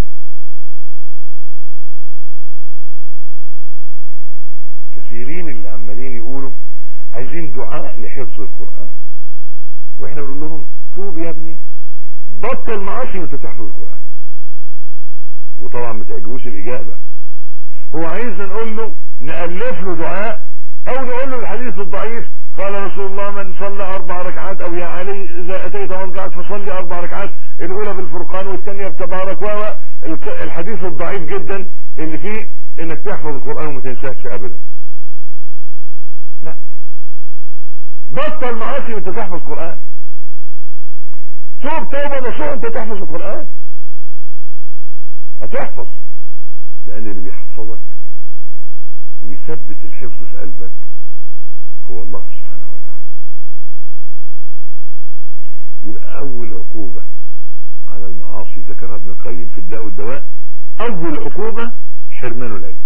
كثيرين اللي عمالين يقولوا عايزين دعاء لحفظ القرآن، واحنا بنقول لهم توب يا ابني، بطل معاصي وانت تحفظ القرآن. وطبعا ما تعجبوش الاجابة، هو عايزنا نقول له نألف له دعاء او نقول له الحديث الضعيف قال رسول الله من صلى اربع ركعات او يا علي اذا اتيت ركعات فصلي اربع ركعات، الاولى بالفرقان والثانيه بتبارك. و الحديث الضعيف جدا اللي فيه انك تحفظ القرآن وما تنساش ابدا. لا، بطل معاصي وانت تحفظ القرآن، توب توبة نصوح انت تحفظ القرآن. هتحفظ لان اللي بيحفظك ويثبت الحفظ في قلبك هو الله سبحانه وتعالى. يبقى اول عقوبة على المعاصي ذكرها ابن القيم في الداء والدواء، اول عقوبة حرمان العلم.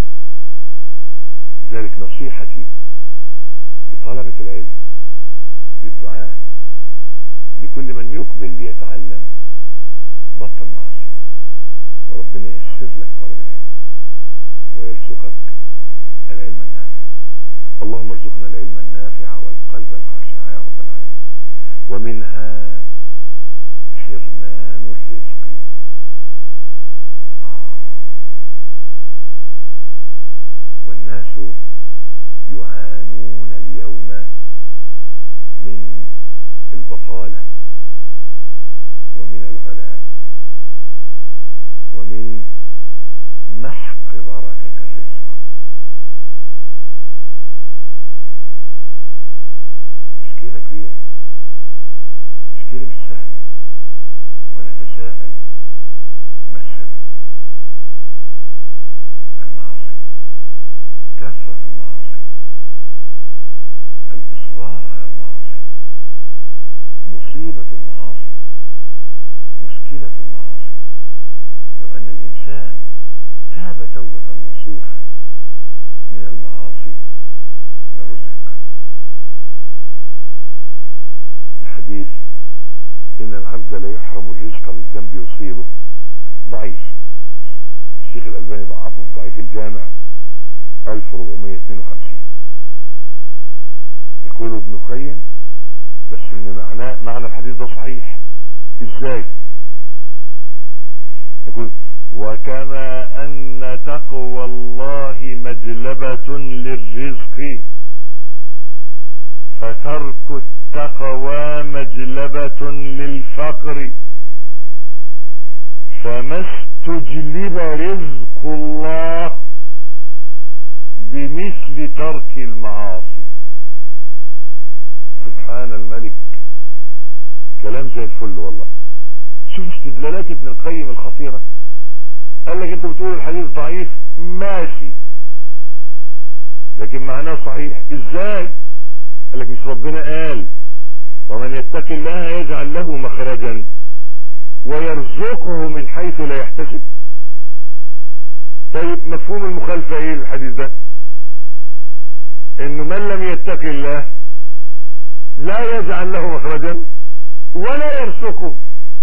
ذلك نصيحتي لطلبة العلم، للدعاء، لكل من يقبل ليتعلم، بطل معاصي وربنا ييسر لك طلب العلم ويرزقك العلم النافع. اللهم ارزقنا العلم النافع والقلب الخاشع يا رب العالمين. ومنها حرمان الرزق. والناس يعانون اليوم من البطالة ومن الغلاء ومن محق بركة الرزق. مشكلة كبيرة، مشكلة مش سهلة. ونتساءل ما السبب؟ المعاصي، كثرة المعاصي، الإصرار على المعاصي، مصيبة المعاصي، مشكلة المعاصي. لو أن الإنسان تاب توبة نصوحة من المعاصي لرزق ان العبد لا يحرم الرزق بالذنب يصيبه ضعيف. الشيخ الألباني ضعفه في ضعيف الجامع ألف وأربعمائة واثنين وخمسين. يقول ابن القيم بس ان معناه معنى الحديث ده صحيح. ازاي؟ يقول وكما ان تقوى الله مجلبة للرزق فترك التقوى مجلبة للفقر، فما استجلب رزق الله بمثل ترك المعاصي. سبحان الملك، كلام زي الفل والله. شوف استدلالات ابن القيم الخطيرة. قال لك انت بتقول الحديث ضعيف، ماشي، لكن معناه صحيح. ازاي؟ قال لك مش ربنا قال ومن يتق الله يجعل له مخرجا ويرزقه من حيث لا يحتسب؟ طيب مفهوم المخالفة ايه الحديث ده؟ انه من لم يتق الله لا يجعل له مخرجا ولا يرزقه.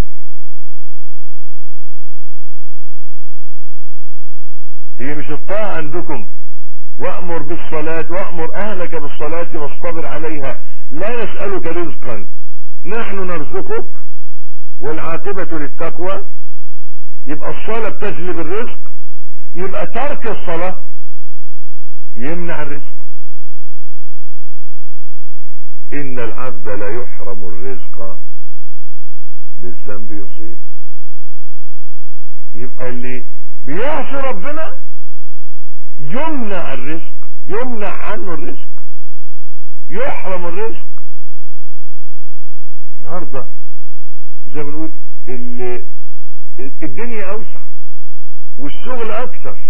هي مش الطاعة عندكم وأمر بالصلاة وأمر أهلك بالصلاة واصطبر عليها، لا نسألك رزقا نحن نرزقك والعاقبة للتقوى؟ يبقى الصلاة بتجلب الرزق، يبقى ترك الصلاة يمنع الرزق. إن العبد لا يحرم الرزق بالذنب يصيب. يبقى اللي بيعصي ربنا يمنع الرزق، يمنع عنه الرزق، يحرم الرزق. النهارده زي ما بنقول الدنيا اوسع والشغل اكتر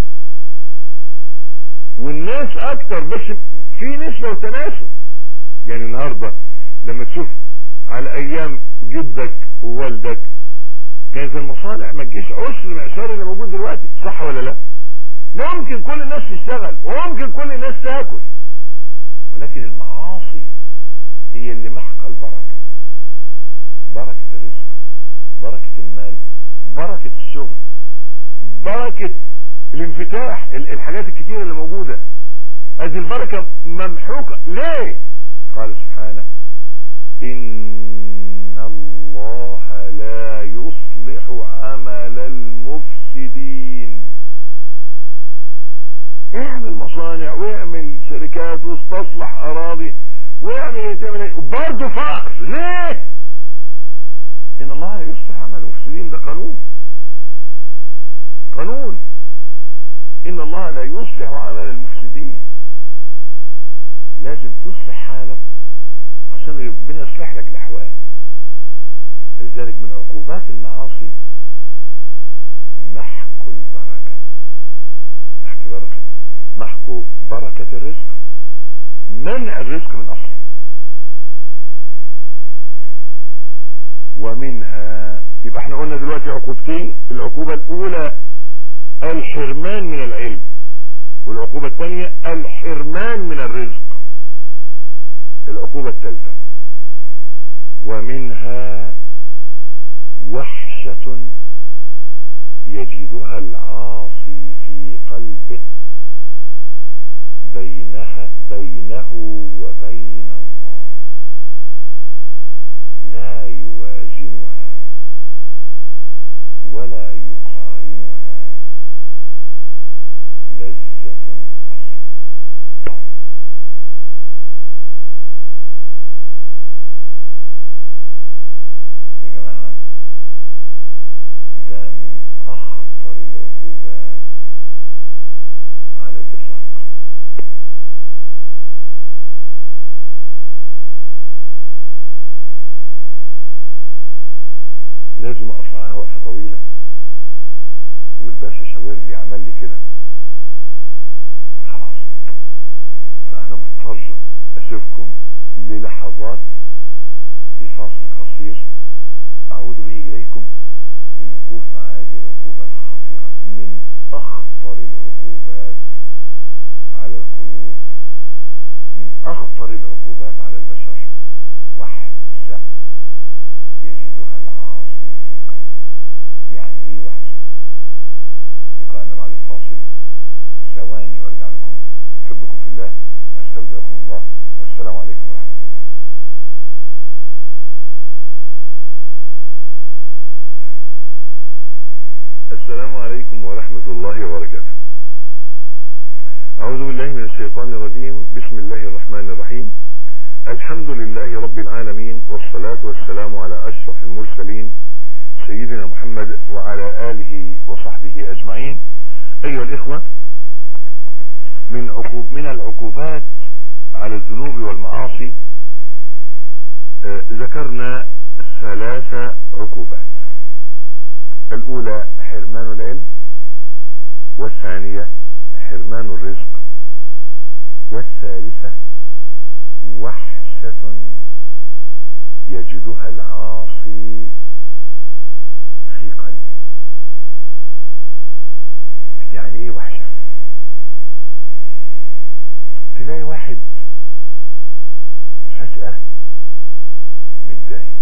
والناس اكتر، بس في نسبة وتناسب. يعني النهارده لما تشوف على ايام جدك ووالدك كانت المصانع ما تجيش عشر معشار اللي موجود دلوقتي، صح ولا لا؟ ممكن كل الناس تشتغل وممكن كل الناس تاكل، ولكن المعاصي هي اللي محق البركة، بركة الرزق، بركة المال، بركة الشغل، بركة الانفتاح، الحاجات الكتيرة اللي موجودة هذه البركة ممحوقة. ليه؟ قال سبحانه إن الله لا يصلح عمل المفسدين. اعمل مصانع واعمل شركات واستصلح اراضي واعمل ايه تعمل ايه برضه فقر. ليه؟ ان الله لا يصلح عمل المفسدين، ده قانون، قانون. ان الله لا يصلح عمل المفسدين. لازم تصلح حالك عشان ربنا يصلح لك الاحوال. لذلك من عقوبات المعاصي محق البركة، محق بركة، محق بركة الرزق، منع الرزق من اصله. ومنها، يبقى احنا قلنا دلوقتي عقوبتين. العقوبة الاولى الحرمان من العلم، والعقوبة الثانية الحرمان من الرزق. العقوبة الثالثة ومنها وحشة يجدها العاصي في قلبه بينها بينه وبين الله، لا يوازنها ولا يقارنها لذة أصلا. يا جماعة ده من أخطر العقوبات على الإطلاق. لازم أقف معاها وقفة طويلة، والباشا شاور لي عمل لي كده خلاص، فأنا مضطر أسيبكم للحظات في فاصل قصير أعود به إليكم للوقوف مع هذه العقوبة الخطيرة، من أخطر العقوبات على القلوب، من أخطر العقوبات على البشر. وحشة يجد واستودعكم الله، والسلام عليكم ورحمة الله. السلام عليكم ورحمة الله وبركاته. أعوذ بالله من الشيطان الرجيم. بسم الله الرحمن الرحيم. الحمد لله رب العالمين، والصلاة والسلام على أشرف المرسلين سيدنا محمد وعلى آله وصحبه أجمعين. أيها الإخوة، من عقوب من العقوبات على الذنوب والمعاصي آه ذكرنا ثلاث عقوبات. الأولى حرمان العلم، والثانية حرمان الرزق، والثالثة وحشة يجدها العاصي في قلبه. يعني ايه وحشة؟ تلاقي واحد فجأة متضايق،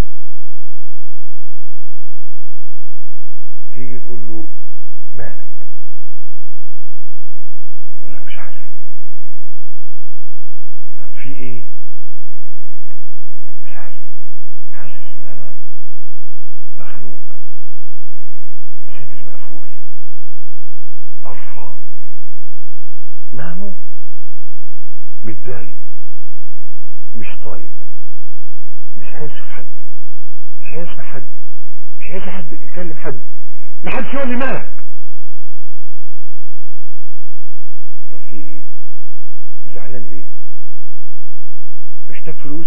تيجي تقول له مالك؟ يقول لك مش عارف. طب في ايه؟ مش عارف، حاسس ان انا مخنوق، صدري مقفول، قرفان، مهموم، متضايق، مش طايق، مش عايز اشوف حد، مش عايز اسمع حد، مش عايز حد يكلم حد، ما حدش يقول لي مالك. طب في ايه؟ زعلان ليه؟ محتاج فلوس؟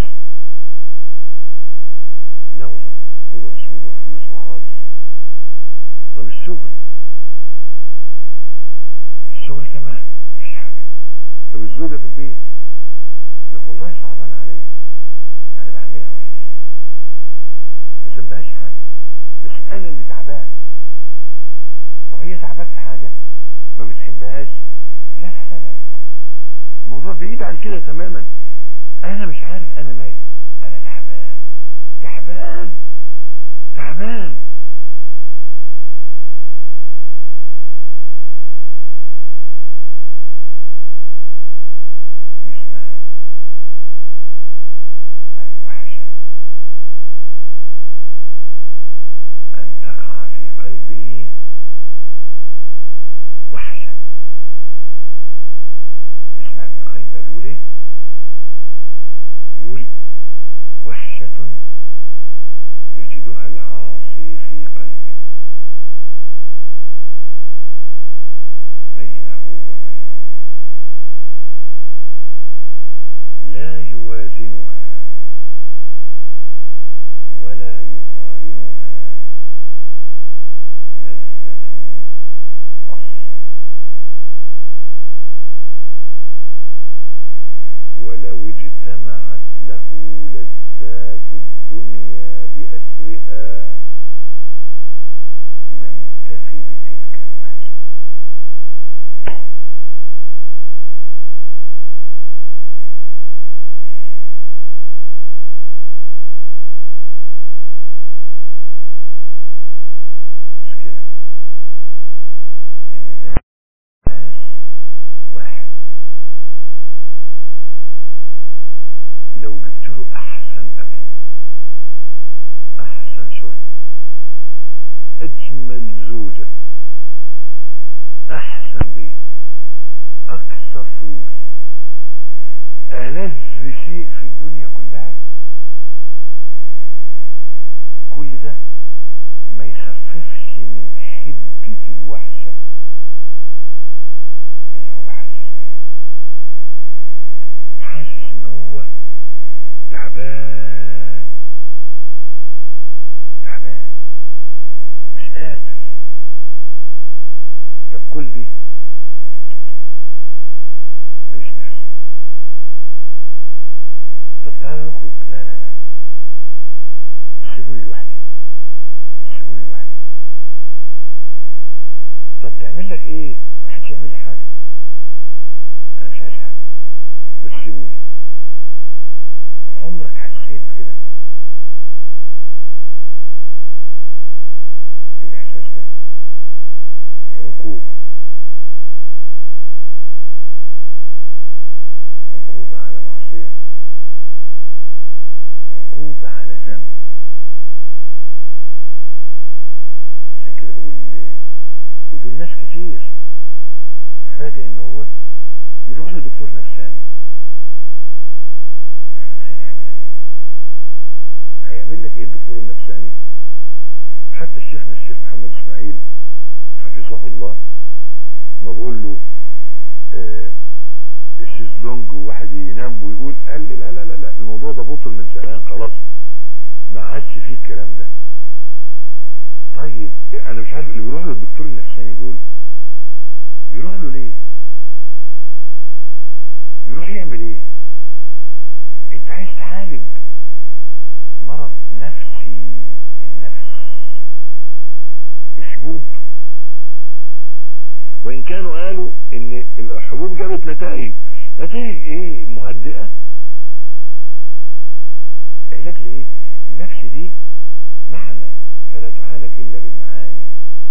لا والله، موضوع مش موضوع فلوس خالص. طب الشغل؟ الشغل كمان مفيش حاجة. طب الزوجة في البيت؟ لك والله صعبانة عليا، انا بعملها وحش، ما ذنبهاش حاجة، بس انا اللي تعبان. طب هي تعبان في حاجة ما بتحبهاش؟ لا لا لا لا، الموضوع بعيد عن كده تماما. انا مش عارف انا مالي، انا تعبان تعبان تعبان. دي اسمها الوحشة، ان تقع في قلبه وحشة. اسمع ابن القيم بيقول ايه؟ يقول وحشة يجدها العاصي في قلبه بينه وبين الله، لا يوازنها ولا يقارنها لذة أصلا، ولو اجتمعت له لذات الدنيا بأسرها لم تف بتلك الوحشة. مشكلة ان ده ناس واحد لو جبت له احسن اكل، احسن شرب، اجمل زوجة، احسن بيت، اكثر فلوس، ألذ شيء في الدنيا كلها، كل ده ما يخففش من حدة الوحشة اللي هو حاسس بيها. حاسس ان هو تعبان تعبان مش قادر. طب كل دي ماليش نفس. طب تعالى نخرج، لا لا لا، سيبوني لوحدي، سيبوني لوحدي. طب نعمل لك ايه؟ محدش يعمل لي حاجة، انا مش عايز حاجة، بس سيبوني. عمرك حسيت بكده؟ الاحساس ده عقوبة، عقوبة. ناس كتير تفاجئ ان هو يروح لدكتور نفساني. نفساني هيعمل لك ايه؟ هيعمل لك ايه الدكتور النفساني؟ حتى الشيخنا الشيخ محمد اسماعيل حفظه الله ما بقول له آه الشيزلونج وواحد ينام ويقول، قال لي لا لا لا لا الموضوع ده بطل من زمان خلاص ما عادش فيه الكلام ده. طيب انا مش عارف اللي بيروح له الدكتور النفساني دول بيروح له ليه؟ بيروح يعمل ايه؟ انت عايز تعالج مرض نفسي، النفس الحبوب، وان كانوا قالوا ان الحبوب جابت نتائج، نتائج ايه؟ مهدئة. علاج لايه؟ النفس دي معنى فلا تعالج الا بالمعاني.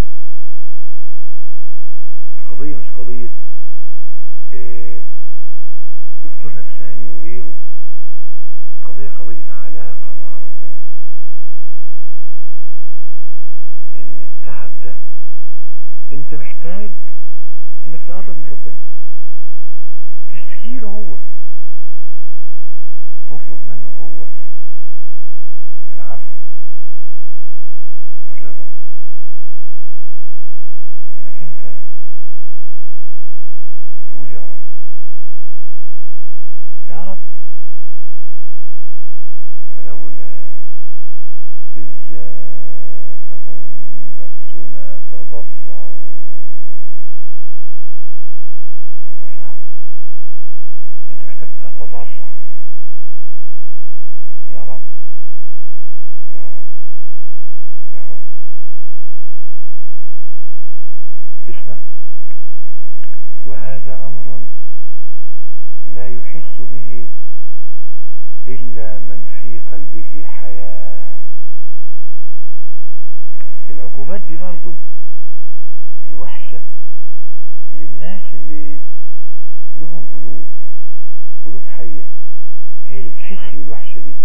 قضية مش قضية اه دكتور نفساني وغيره، قضية قضية علاقة مع ربنا. ان التعب ده انت محتاج انك تقرب من ربنا، تشتكيله هو، تطلب منه هو العفو والرضا، انك انت تقول يا رب يا رب. فلولا إذ جاءهم بأسنا تضرعوا تضرعوا انت محتاج تتضرع يا رب يا رب يا رب. اسمع، وهذا أمر لا يحس به إلا من في قلبه حياة. العقوبات دي برضو الوحشة للناس اللي لهم قلوب قلوب حية، هي اللي بتحس بالوحشة دي.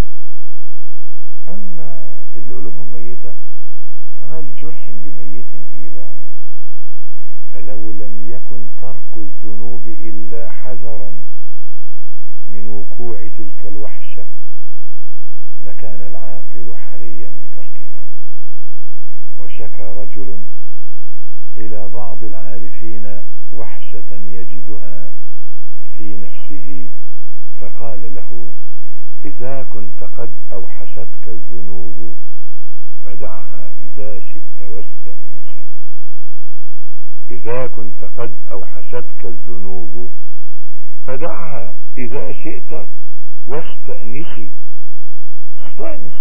أما اللي قلوبهم ميتة فما لجرح بميت إيلام، فلو لم يكن ترك الذنوب إلا حذرا من وقوع تلك الوحشة لكان العاقل حريا بتركها. وشكى رجل إلى بعض العارفين وحشة يجدها في نفسه فقال له: إذا كنت قد أوحشتك الذنوب فدعها إذا شئت واستأنسي. إذا كنت قد أوحشتك الذنوب فدعها إذا شئت واستأنسي. استأنس.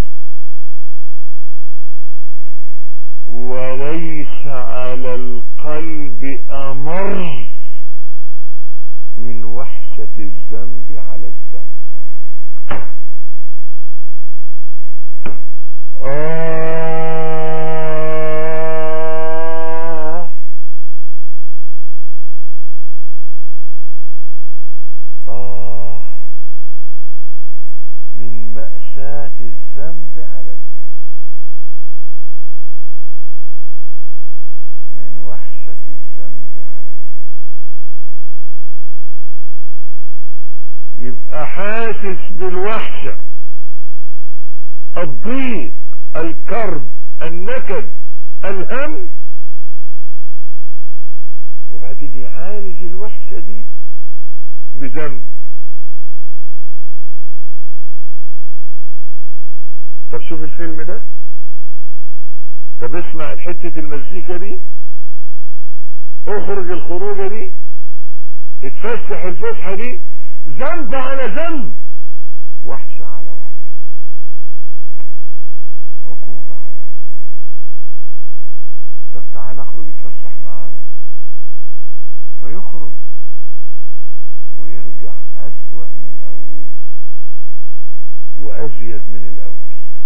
وليس على القلب أمر من وحشة الذنب على الذنب. آه آه من مأساة الذنب على الذنب، من وحشة الذنب على الذنب. يبقى حاسس بالوحشة، الضيق، الكرب، النكد، الهم، وبعدين يعالج الوحشة دي بذنب. طب شوف الفيلم ده، طب اسمع حتة المزيكا دي، اخرج الخروجة دي، اتفسح الفسحة دي، ذنب على ذنب، وحشة على وحشة، عقوبة على عقوبة. طب تعال اخرج اتفسح معانا، فيخرج ويرجع أسوأ من الأول وأزيد من الأول.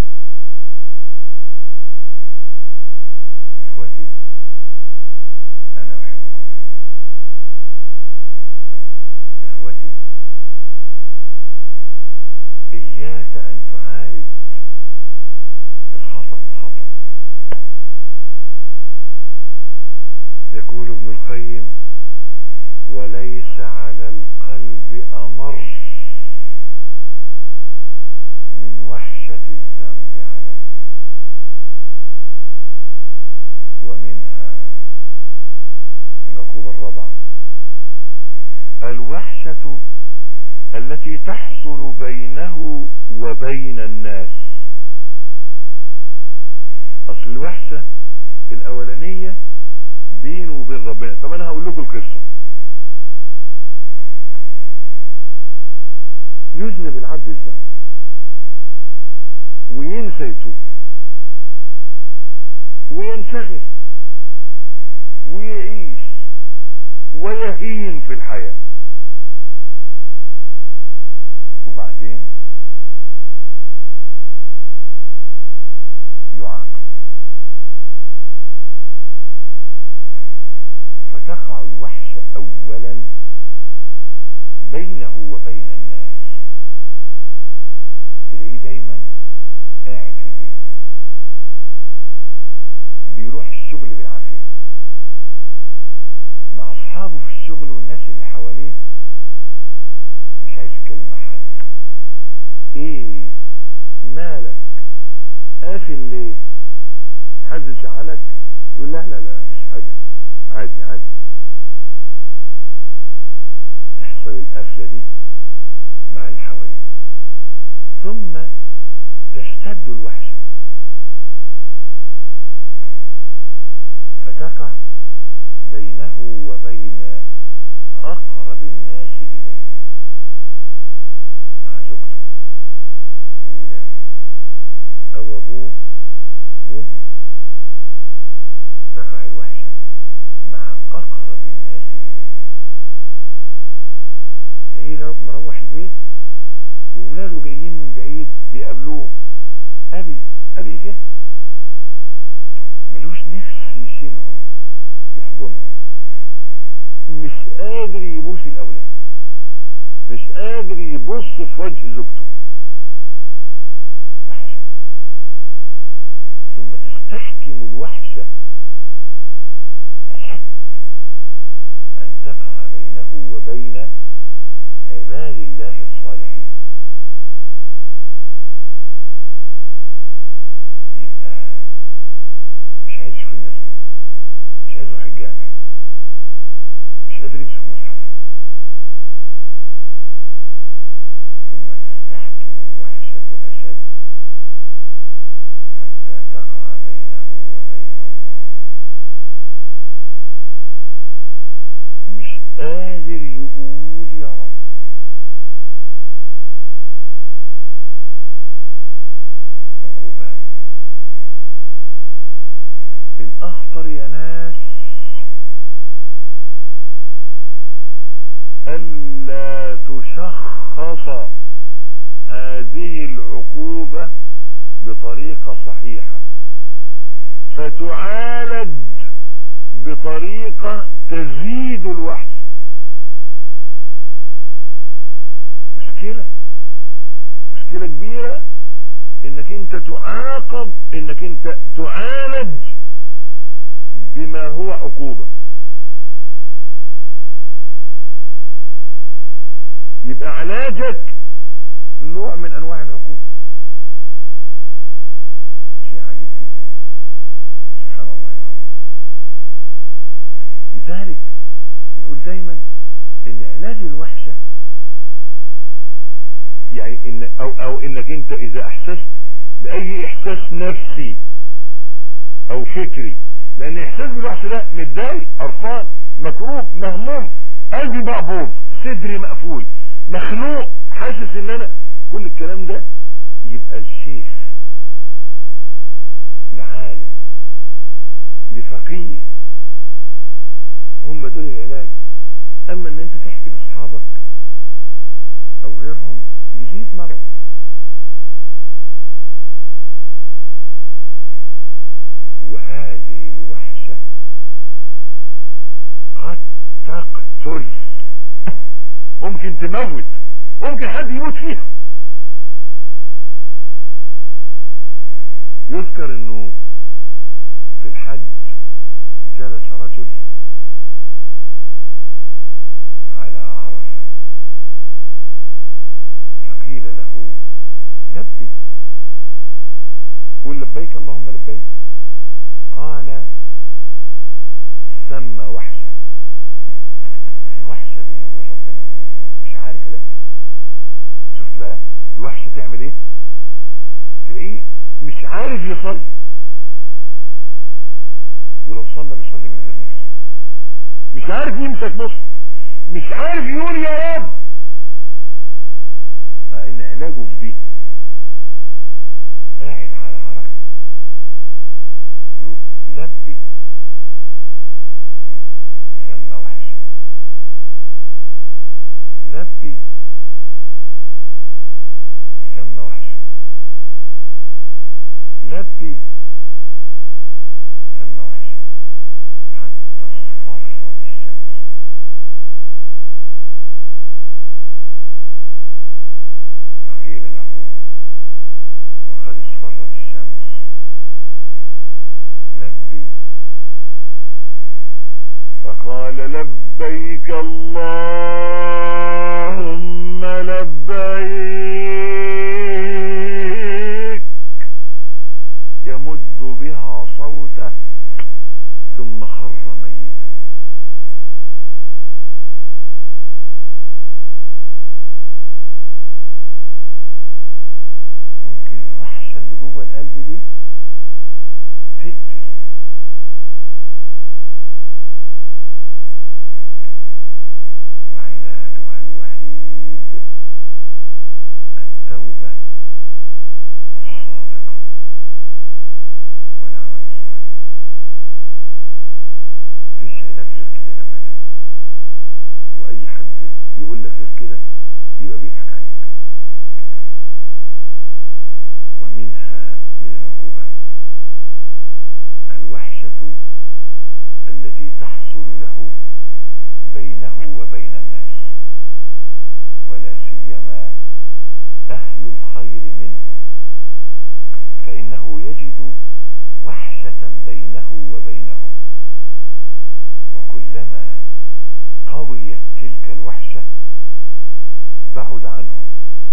إخوتي أنا أحبكم في الله. إخوتي إياك أن تعالج الخطأ بخطأ. القيم وليس على القلب أمر من وحشة الذنب على الذنب. ومنها العقوبة الرابعة الوحشة التي تحصل بينه وبين الناس. اصل الوحشة الاولانية بينه وبين ربنا. طب انا هقول لكم القصة. يذنب العبد الذنب وينسى يتوب وينشغل ويعيش ويهين في الحياة، وبعدين يعاقب فتقع الوحشة اولا بينه وبين الناس. تلاقيه دايما قاعد في البيت، بيروح الشغل بالعافية مع اصحابه في الشغل والناس اللي حواليه، مش عايز يتكلم مع حد. ايه مالك قافل ليه؟ حد زعلك؟ يقول لا لا لا مفيش حاجة، عادي عادي. تحصل القفلة دي مع اللي حواليه، ثم تشتد الوحشة فتقع بينه وبين أقرب الناس إليه، مع زوجته وولاده أو أبوه وأمه. تقع الوحشة مع أقرب الناس إليه. تلاقيه مروح البيت وولاده جايين من بعيد بيقابلوه، أبي أبي جه، ملوش نفس يشيلهم يحضنهم، مش قادر يبوس الأولاد، مش قادر يبص في وجه زوجته. وحشة. ثم تستحكم الوحشة أشد أن تقع بينه وبين عباد الله الصالحين. يبقى مش عايز يشوف الناس دول، مش عايز يروح الجامع، مش قادر يمسك مصحف. ثم تستحكم الوحشة أشد حتى تقع بينه وبين الله، مش قادر يقول يا رب. عقوبات. الأخطر يا ناس ألا تشخص هذه العقوبة بطريقة صحيحة فتعالج بطريقة تزيد الوحش. مشكلة مشكلة كبيرة انك انت تعاقب، انك انت تعالج بما هو عقوبة. يبقى علاجك نوع من انواع العقوبة. شيء عجيب جدا، سبحان الله العظيم. لذلك بنقول دايما ان علاج الوحشة يعني إن أو, أو إنك أنت إذا أحسست بأي إحساس نفسي أو فكري، لأن إحساس بالوحشة ده متضايق، قرفان، مكروب، مهموم، قلبي مقبوض، صدري مقفول، مخنوق، حاسس إن أنا كل الكلام ده، يبقى الشيخ العالم لفقيه هم دول العلاج. أما إن أنت تحكي لأصحابك أو غيرهم يزيد مرض. وهذه الوحشة قد تقتل، ممكن تموت، ممكن حد يموت فيها. يذكر انه في الحج جلس رجل لبي، قول لبيك اللهم لبيك. قال سمى وحشة، في وحشة بيني وبين ربنا من الذنوب، مش عارف ألبي. شفت بقى الوحشة تعمل ايه؟ تلاقيه مش عارف يصلي، ولو صلى بيصلي من غير نفسه، مش عارف يمسك مصحف، مش عارف يقول يا رب، مع ان علاجه في دي قاعد على عرق لبي سمى وحشة، لبي سمى وحشة، لبي سمى وحشة، حتى اصفرت الشمس. فقيل له وقد اصفرت الشمس لبي، فقال لبيك اللهم لبيك، يمد بها صوته ثم خر ميتا. ممكن الوحشة اللي جوه القلب دي تقتل. وعلاجها الوحيد التوبة الصادقة والعمل الصالح، مفيش علاج غير كده ابدا. واي حد يقول لك غير كده يبقى بيضحك عليك. ومنها من العقوبات الوحشة التي تحصل له بينه وبين الناس، ولا سيما أهل الخير منهم، فإنه يجد وحشة بينه وبينهم، وكلما قويت تلك الوحشة بعد عنهم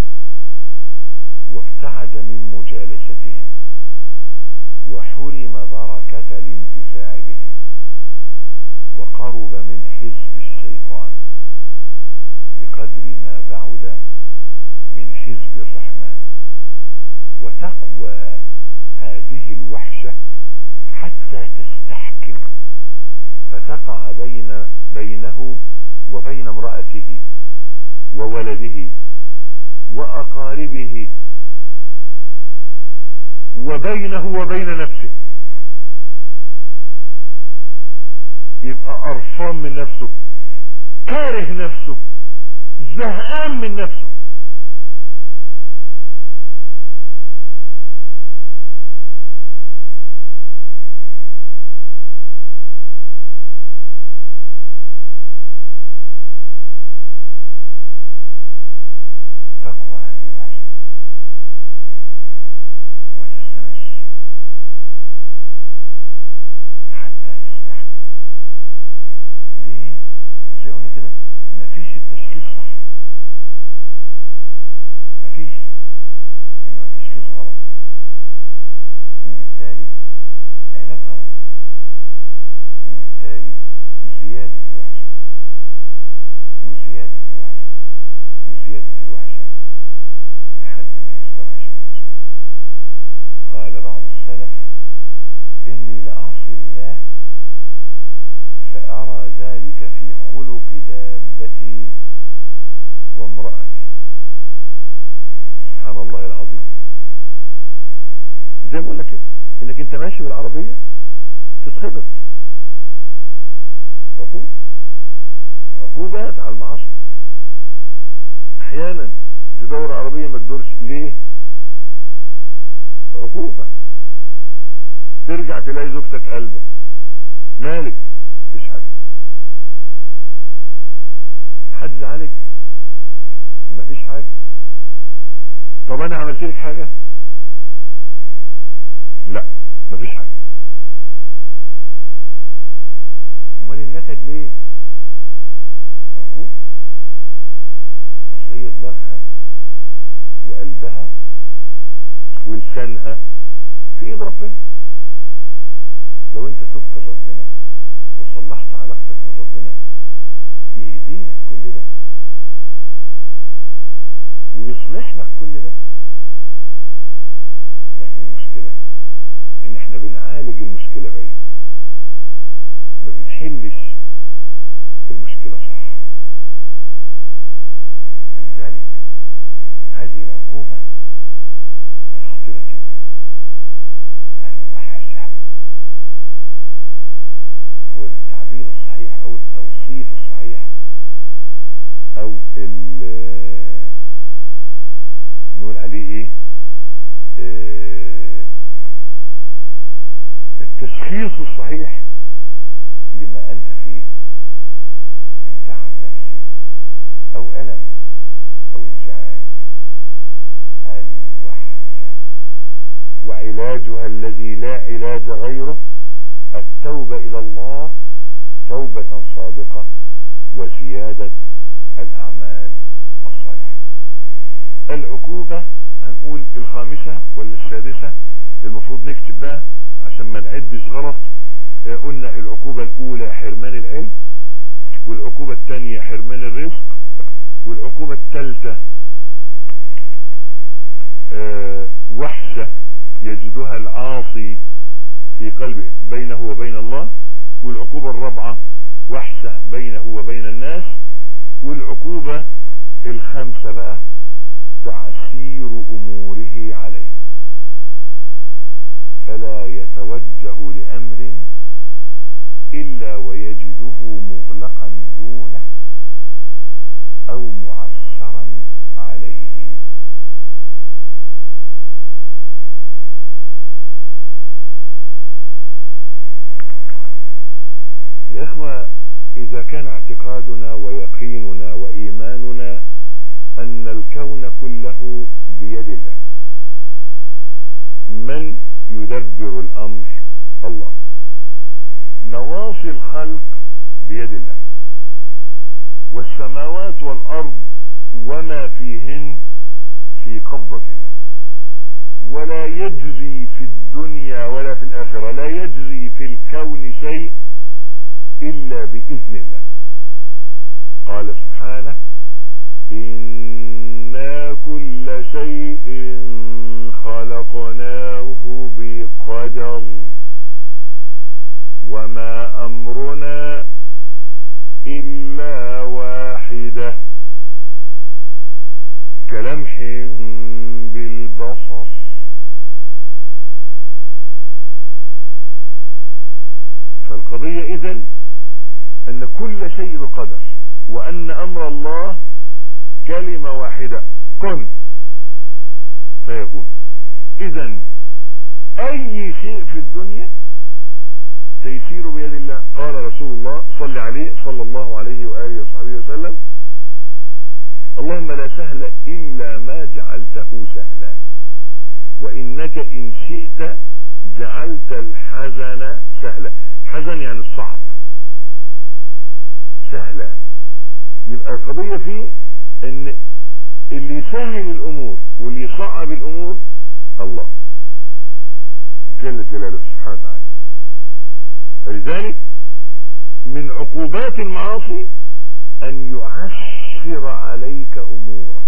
وابتعد من مجالستهم، وحرم بركة الانتفاع بهم، وقرب من حزب الشيطان بقدر ما بعد من حزب الرحمن. وتقوى هذه الوحشة حتى تستحكم، فتقع بين بينه وبين امرأته وولده وأقاربه وبينه وبين نفسه، يبقى قرفان من نفسه، كاره نفسه، زهقان من نفسه. تقوى هذه الوحشة وتستمر حتى تستحكم. ليه؟ زي قلنا كده مفيش التشخيص صح، مفيش، انما التشخيص غلط، وبالتالي علاج غلط، وبالتالي زيادة الوحشة وزيادة الوحشة وزيادة الوحشة لحد ما يستوحش من نفسه. قال بعض السلف إني لأعصي الله فأرى ذلك في خلق دابتي وامرأتي. سبحان الله العظيم. زي ما بقول لك كده انك انت ماشي بالعربية تتخبط، عقوبة، عقوبات على المعاصي. احيانا تدور عربية ما تدورش، ليه؟ عقوبة. ترجع تلاقي زوجتك قلبة، مالك؟ مفيش حاجة. حد زعلك؟ مفيش حاجة. طب انا عملت لك حاجة؟ لا مفيش حاجة. امال النكد ليه؟ عقوبة. اصل هي دماغها وقلبها ولسانها في ايد ربنا. لو انت تبت لربنا وصلحت علاقتك من ربنا يهدي لك كل ده ويصلح لك كل ده. لكن المشكلة ان احنا بنعالج المشكلة بعيد، ما بنحلش المشكلة صح. فلذلك هذه العقوبة الخطيرة جدا، الوحشة، هو التعبير الصحيح او التوصيف الصحيح او نقول عليه ايه اه التشخيص الصحيح لما انت فيه من تعب نفسي او الم او انزعاج. الوحشة وعلاجها الذي لا علاج غيره التوبة الى الله توبة صادقة وزيادة الاعمال الصالحة. العقوبة هنقول الخامسة ولا السادسة، المفروض نكتب بقى عشان ما نعدش غلط. اه قلنا العقوبة الاولى حرمان العلم، والعقوبة الثانية حرمان الرزق، والعقوبة الثالثة اه وحشة يجدها العاصي في قلبه بينه وبين الله، والعقوبة الرابعة وحشة بينه وبين الناس، والعقوبة الخامسة بقى تعسير اموره عليه، فلا يتوجه لامر الا ويجده مغلقا دونه او معسرا عليه. يا اخوة، اذا كان اعتقادنا ويقيننا وايماننا ان الكون كله بيد الله، من يدبر الامر؟ الله. نواصي الخلق بيد الله، والسماوات والارض وما فيهن في قبضة الله، ولا يجري في الدنيا ولا في الاخرة، لا يجري في الكون شيء الا باذن الله. قال سبحانه: إنا كل شيء خلقناه بقدر وما أمرنا إلا واحدة كلمح بالبصر. فالقضية إذن أن كل شيء بقدر، وأن أمر الله كلمة واحدة: كن فيكون. إذن أي شيء في الدنيا تيسير بيد الله. قال رسول الله صلى عليه صلى الله عليه وآله وصحبه وسلم: اللهم لا سهل إلا ما جعلته سهلا، وإنك إن شئت جعلت الحزن سهلا. حزن يعني الصعب، سهلا. يبقى القضية فيه ان اللي يسهل الامور واللي يصعب الامور الله جل جلاله سبحانه وتعالى. فلذلك من عقوبات المعاصي ان يعسر عليك امورك.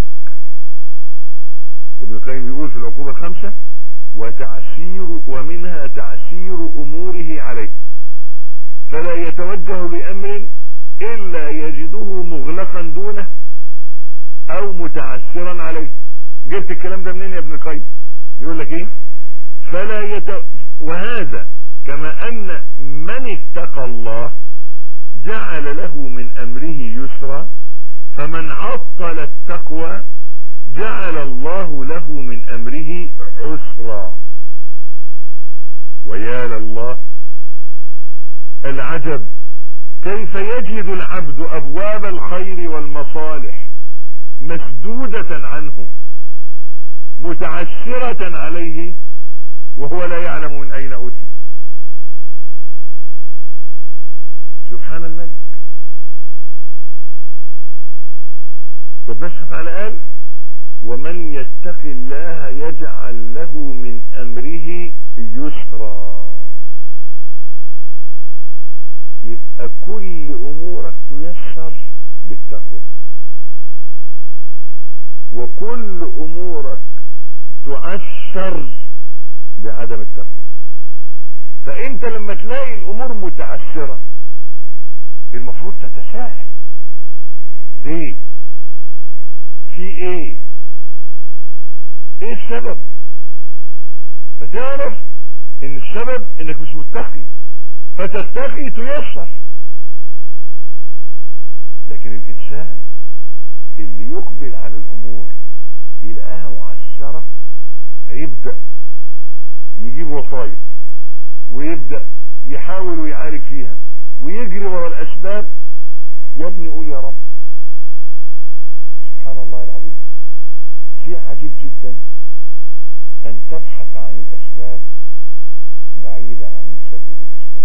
ابن القيم بيقول في العقوبة الخمسة: وتعسير ومنها تعسير اموره عليه، فلا يتوجه بامر الا يجده مغلقا دونه او متعسرا عليه. جبت الكلام ده منين يا ابن القيم؟ يقول لك ايه؟ فلا يت... وهذا كما ان من اتقى الله جعل له من امره يسرا، فمن عطل التقوى جعل الله له من امره عسرا. ويا لله العجب كيف يجد العبد ابواب الخير والمصالح مسدودة عنه متعسرة عليه وهو لا يعلم من اين اوتي. سبحان الملك. ربنا سبحانه قال: ومن يتق الله يجعل له من امره يسرا. يبقى كل امورك تيسر بالتقوى، وكل امورك تعسر بعدم التقوى. فانت لما تلاقي الامور متعسرة المفروض تتساءل ليه؟ في ايه؟ ايه السبب؟ فتعرف ان السبب انك مش متقي، فتتقي تيسر. لكن الانسان اللي يقبل على الامور يلاقيها معسرة فيبدأ يجيب وسايط ويبدأ يحاول ويعارف فيها ويجري ورا الاسباب. يا ابني قول يا رب. سبحان الله العظيم، شيء عجيب جدا ان تبحث عن الاسباب بعيدا عن مسبب الاسباب.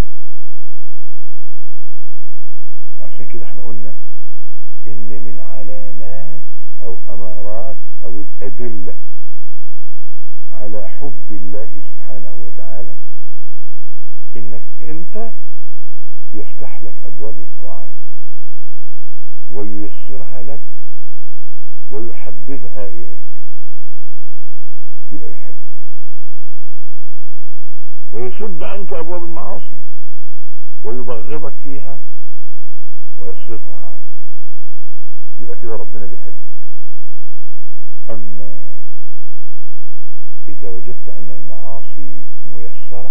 وعشان كده احنا قلنا ان من علامات او امارات او الادلة على حب الله سبحانه وتعالى انك انت يفتح لك ابواب الطاعات وييسرها لك ويحببها اليك، تبقى يحبك، ويسد عنك ابواب المعاصي ويبغضك فيها ويصرفها عنك، يبقى كده ربنا بيحبك. اما اذا وجدت ان المعاصي ميسرة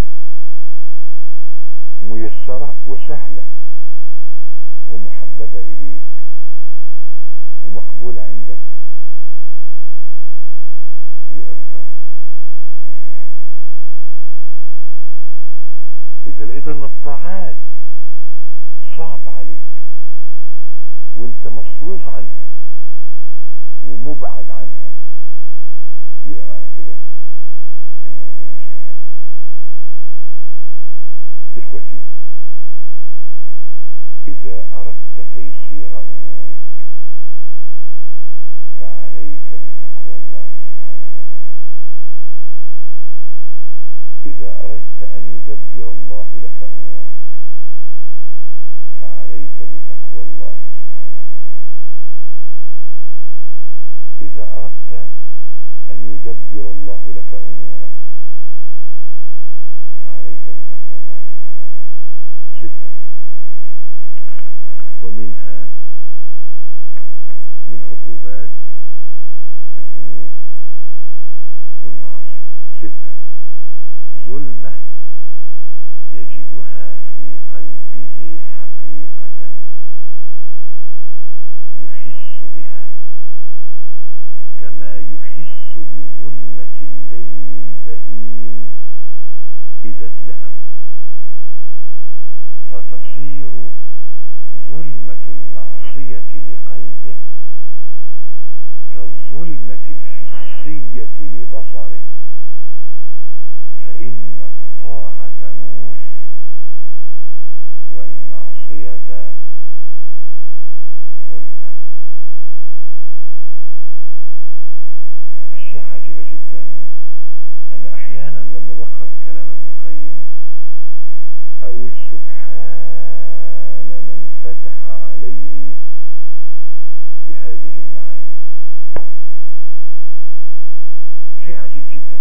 ميسرة وسهلة ومحببة اليك ومقبولة عندك، يبقى بيكرهك مش بيحبك. اذا لقيت ان الطاعات صعب عليك وانت مصروف عنها ومبعد عنها، يبقى معنى كده ان ربنا مش بيحبك. اخوتي، اذا اردت تيسير امورك فعليك بتقوى الله سبحانه وتعالى. اذا اردت ان يدبر الله لك امورك فعليك بتقوى الله سبحانه وتعالى. اذا اردت ان يدبر الله لك امورك فعليك بتقوى الله سبحانه وتعالى. ستة، ومنها من عقوبات الذنوب والمعاصي ستة: ظلمة يجدها في قلبه حقيقة يحس بها كما يحس بظلمة الليل البهيم إذا ادلهم، فتصير ظلمة المعصية لقلبه كالظلمة الحسية لبصره، فإن الطاعة نور والمعصية ظلمة. أشياء عجيبة جدا. أنا أحيانا لما بقرأ كلام ابن القيم أقول سبحان من فتح عليه بهذه المعاني. شيء عجيب جدا.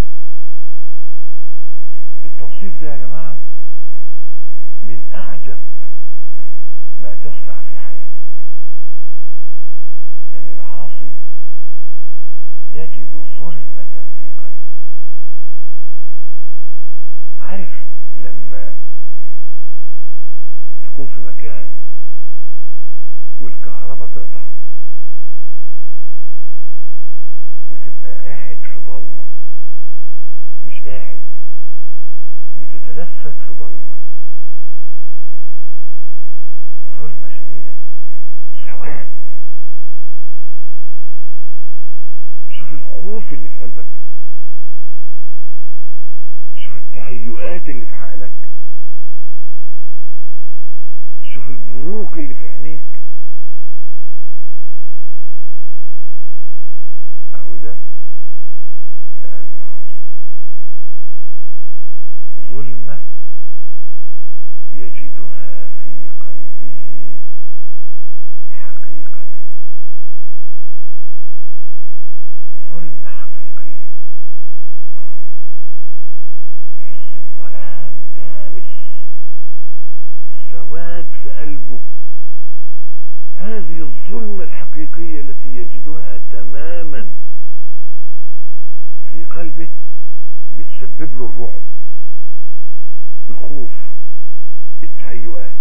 التوصيف ده يا جماعة من أعجب ما تسمع في حياتك، أن العاصي يجد ظلمة في قلبه. عارف لما تكون في مكان والكهرباء تقطع وتبقى قاعد في ضلمة، مش قاعد بتتلفت في ضلمة، ظلمة شديدة، سواد. شوف الخوف اللي في قلبك، شوف التهيؤات اللي في عقلك، شوف البروق اللي في عينيك. في قلبه هذه الظلمة الحقيقية التي يجدها تماما في قلبه بتسبب له الرعب، الخوف، التهيؤات.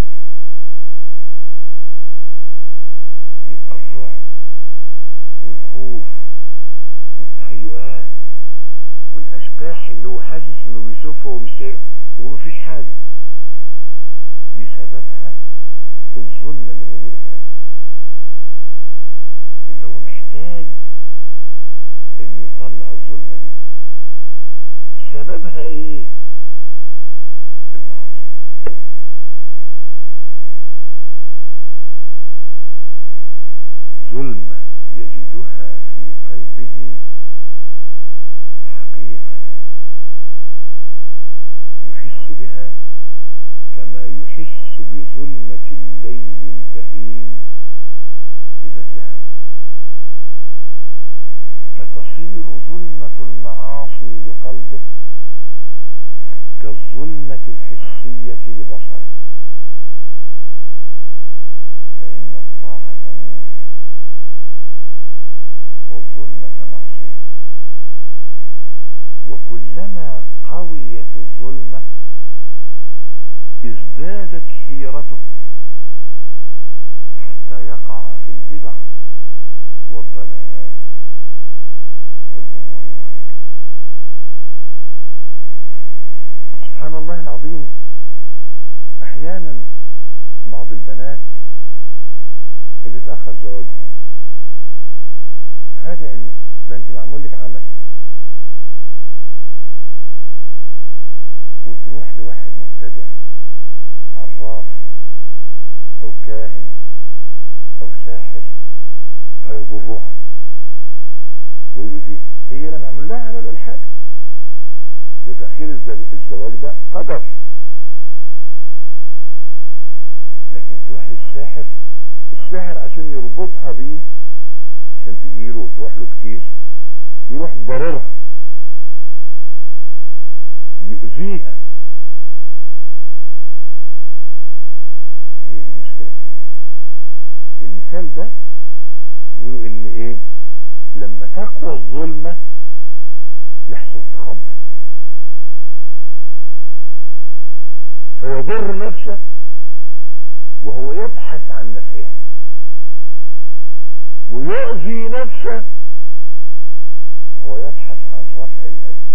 يبقى الرعب والخوف والتهيؤات والاشباح اللي هو حاسس انه بيشوفها ومش شايف ومفيش حاجه، دي سببها الظلمه اللي موجوده في قلبه، اللي هو محتاج انه يطلع الظلمه دي. سببها ايه؟ المعاصي. ظلمه يجدها في قلبه حقيقة يحس بها كما يحس بظلمة الليل البهيم إذا اتلهم، فتصير ظلمة المعاصي لقلبه كالظلمة الحسية لبصره، فإن الطاعة نور والظلمة معصية. وكلما قويت الظلمة ازدادت حيرته حتى يقع في البدع والضلالات والأمور المهلكة. سبحان الله العظيم، أحيانا بعض البنات اللي اتأخر زواجهم هذا إن ده أنت معمول لك عمل، وتروح لواحد مبتدع عراف او كاهن او ساحر فيضرها ويؤذيه. هي لما عمل لها عمل ولا حاجه، ده تاخير الزواج ده قدر، لكن تروح للساحر، الساحر عشان يربطها بيه عشان تجيله وتروح له كتير يروح ضررها يؤذيها. هي دي المشكلة الكبيرة. المثال ده يقولوا ان ايه، لما تقوى الظلمة يحصل تخبط فيضر نفسه وهو يبحث عن نفعها، ويؤذي نفسه وهو يبحث عن رفع الأذى.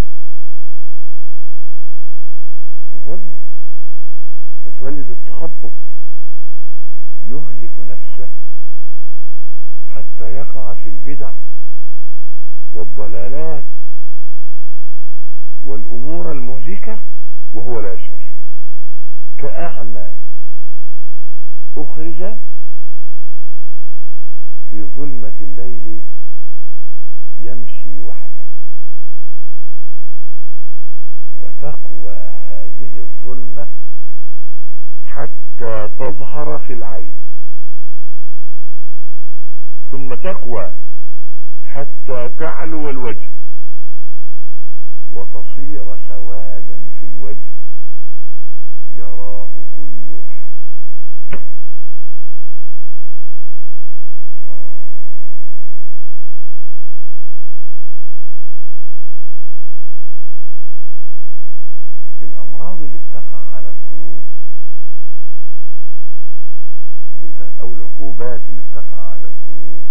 ظلمة فتولد التخبط، يهلك نفسه حتى يقع في البدع والضلالات والأمور المهلكة وهو لا يشعر، كأعمى أخرج في ظلمة الليل يمشي وحده. وتقوى هذه الظلمة حتى تظهر في العين، ثم تقوى حتى تعلو الوجه وتصير سوادا في الوجه يراه كل أحد. الأمراض اللي بتقع على القلوب أو العقوبات اللي بتقع على القلوب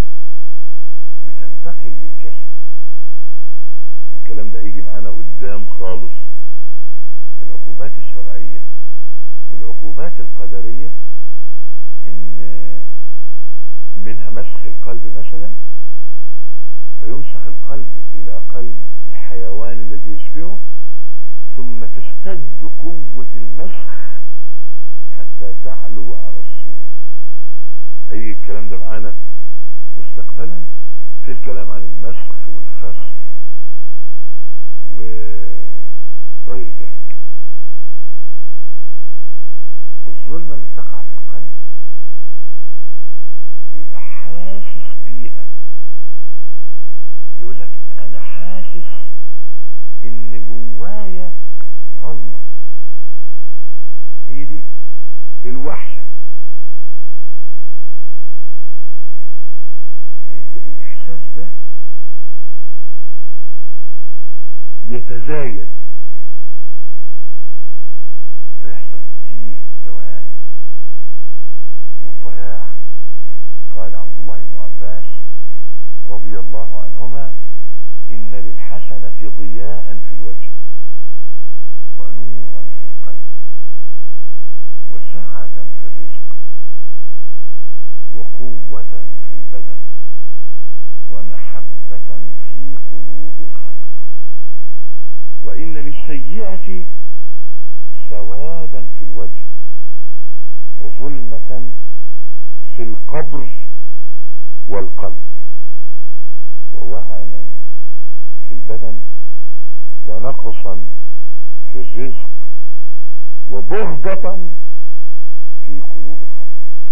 بتنتقل للجسد، والكلام ده هيجي معانا قدام خالص في العقوبات الشرعية والعقوبات القدرية، إن منها مسخ القلب مثلا، فيمسخ القلب إلى قلب الحيوان الذي يشبهه، ثم تشتد قوة المسخ حتى تعلو على الصورة. هيجي الكلام ده معانا مستقبلا في الكلام عن المسخ والخسف وغير ذلك. الظلمة اللي تقع في القلب بيبقى حاسس بيها، يقول لك انا حاسس ان جوايا ظلمة. هي دي الوحشة يتزايد فيحصل تيه توهان والضياع. قال عبد الله بن عباس رضي الله عنهما إن للحسنة ضياء في الوجه ونورا في القلب وسعة في الرزق وقوة في البدن ومحبة في قلوب الخلق، وإن للسيئة سوادا في الوجه وظلمة في القبر والقلب ووهنا في البدن ونقصا في الرزق وبغضة في قلوب الخلق.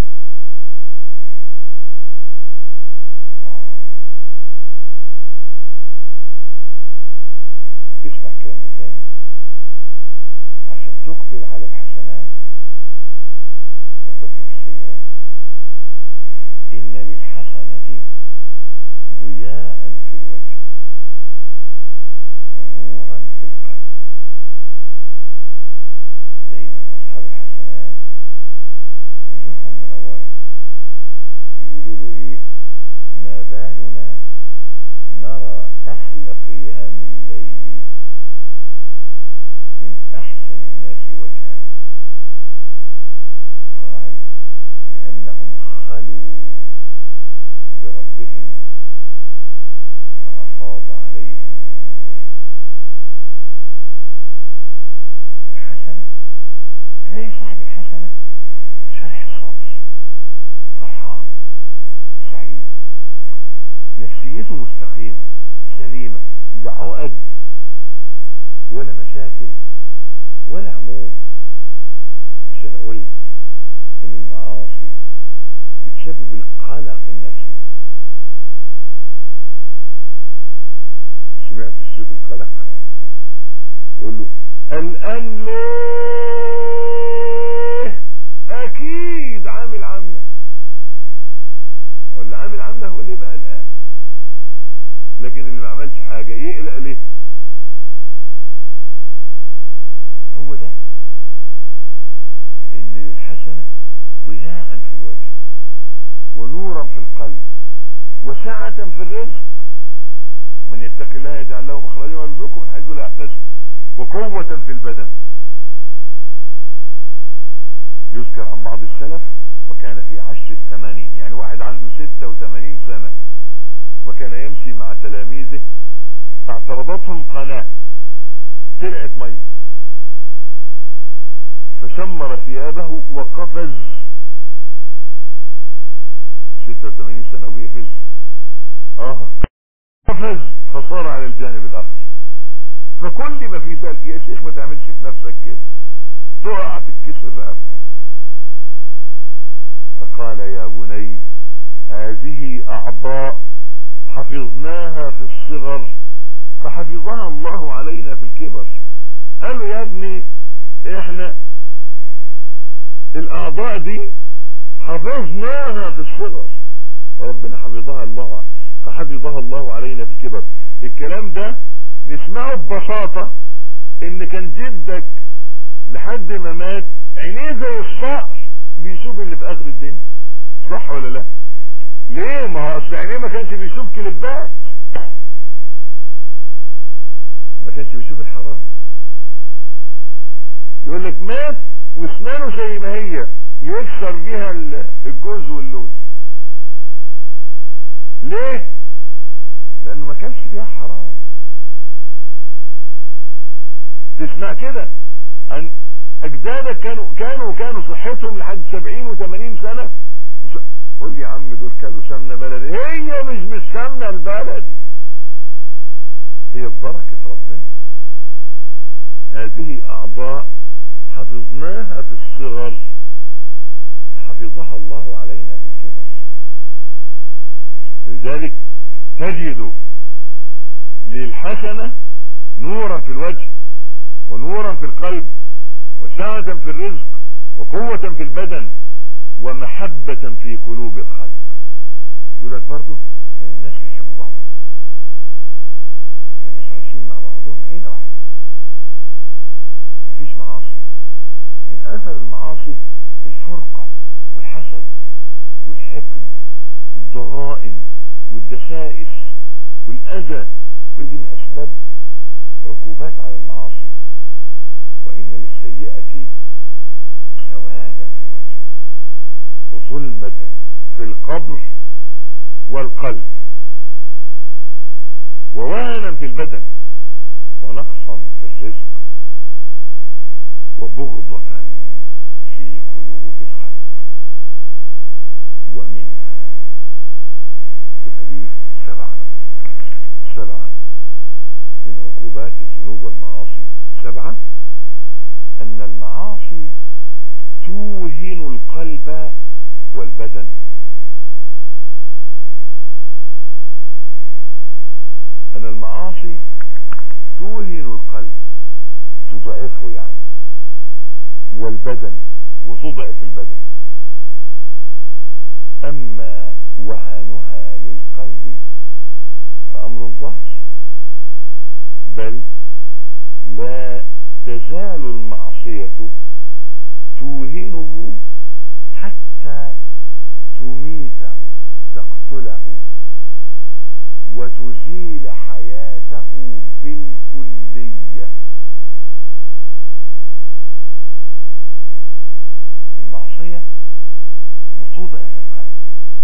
اسمع الكلام ده تاني عشان تقبل على الحسنات وتترك السيئات. إن للحسنة ضياء في الوجه ونورا في القلب. دايما أصحاب الحسنات وجوههم منورة. بيقولوا له إيه؟ ما بالنا نرى أهل قيام الليل من أحسن الناس وجها. قال لأنهم خلوا بربهم فأفاض عليهم من نوره. الحسنة تلاقي صاحب الحسنة شرح صدر، فرحان سعيد، نفسيته مستقيمة سليمة، لا عقد ولا مشاكل ولا هموم. مش انا قلت ان المعاصي بتسبب القلق النفسي؟ سمعت صوت القلق؟ قول له قلقان ليه؟ اكيد عامل عامله، ولا عامل عامله هو اللي يبقى قلقان، لكن اللي ما عملش حاجه يقلق ليه؟ هو ده ان للحسنه ضياء في الوجه ونورا في القلب وسعة في الرزق. ومن يتق الله يجعل له مخرجا ويرزقه من حيث لا يحتسب وقوة في البدن. يذكر عن بعض السلف وكان في عشر الثمانين، يعني واحد عنده ستة وثمانين سنة وكان يمشي مع تلاميذه فاعترضتهم قناة طلعت مية فشمر ثيابه وقفز. ستة وثمانين سنة ويقفز اه قفز فصار على الجانب الاخر. فكل ما في ذلك يا شيخ ما تعملش في نفسك كده، تقع تتكسر رقبتك. فقال يا بني هذه اعضاء حفظناها في الصغر فحفظها الله علينا في الكبر. قالوا يا ابني احنا الاعضاء دي حفظناها في الصغر فربنا حفظها الله فحفظها الله علينا في الكبر. الكلام ده نسمعه ببساطة ان كان جدك لحد ما مات عينيه زي الصقر بيشوف اللي في اخر الدنيا، صح ولا لا؟ ليه؟ ما هو اصل عينيه ما كانش بيشوف كليبات، ما كانش بيشوف الحرام. يقول لك مات واسنانه زي ما هي يكسر بيها الجوز واللوز. ليه؟ لانه ما كانش فيها حرام. تسمع كده عن اجدادك كانوا كانوا كانوا صحتهم لحد سبعين وثمانين سنة. قول لي يا عم دول كانوا سمنة بلدي. هي مش بالسمنة البلدي، هي ببركة ربنا. هذه اعضاء حفظناها في الصغر حفظها الله علينا في الكبر. لذلك تجد للحسنة نورا في الوجه ونورا في القلب وسعة في الرزق وقوة في البدن ومحبة في قلوب الخلق. يقول لك برضه كان الناس بيحبوا بعضهم، كان الناس عايشين مع بعض بعضهم عينة واحدة، مفيش معاصي. من اثر المعاصي الفرقة والحسد والحقد والضغائن والدسائس والاذى، كل دي من اسباب عقوبات على المعاصي. وان للسيئة سوادا في الوجه وظلمة في القبر والقلب ووهنا في البدن ونقصا في الرزق وبغضة في قلوب الخلق. ومنها تبقى دي سبعة بقى، سبعة من عقوبات الذنوب والمعاصي. سبعة: أن المعاصي توهن القلب والبدن. أن المعاصي توهن القلب، تضعفه يعني، والبدن، وتضعف البدن. أما وهنها للقلب فأمر ظاهر، بل لا تزال المعصية توهنه حتى تميته، تقتله وتزيل حياته بالكلية. المعصية بتضعف القلب.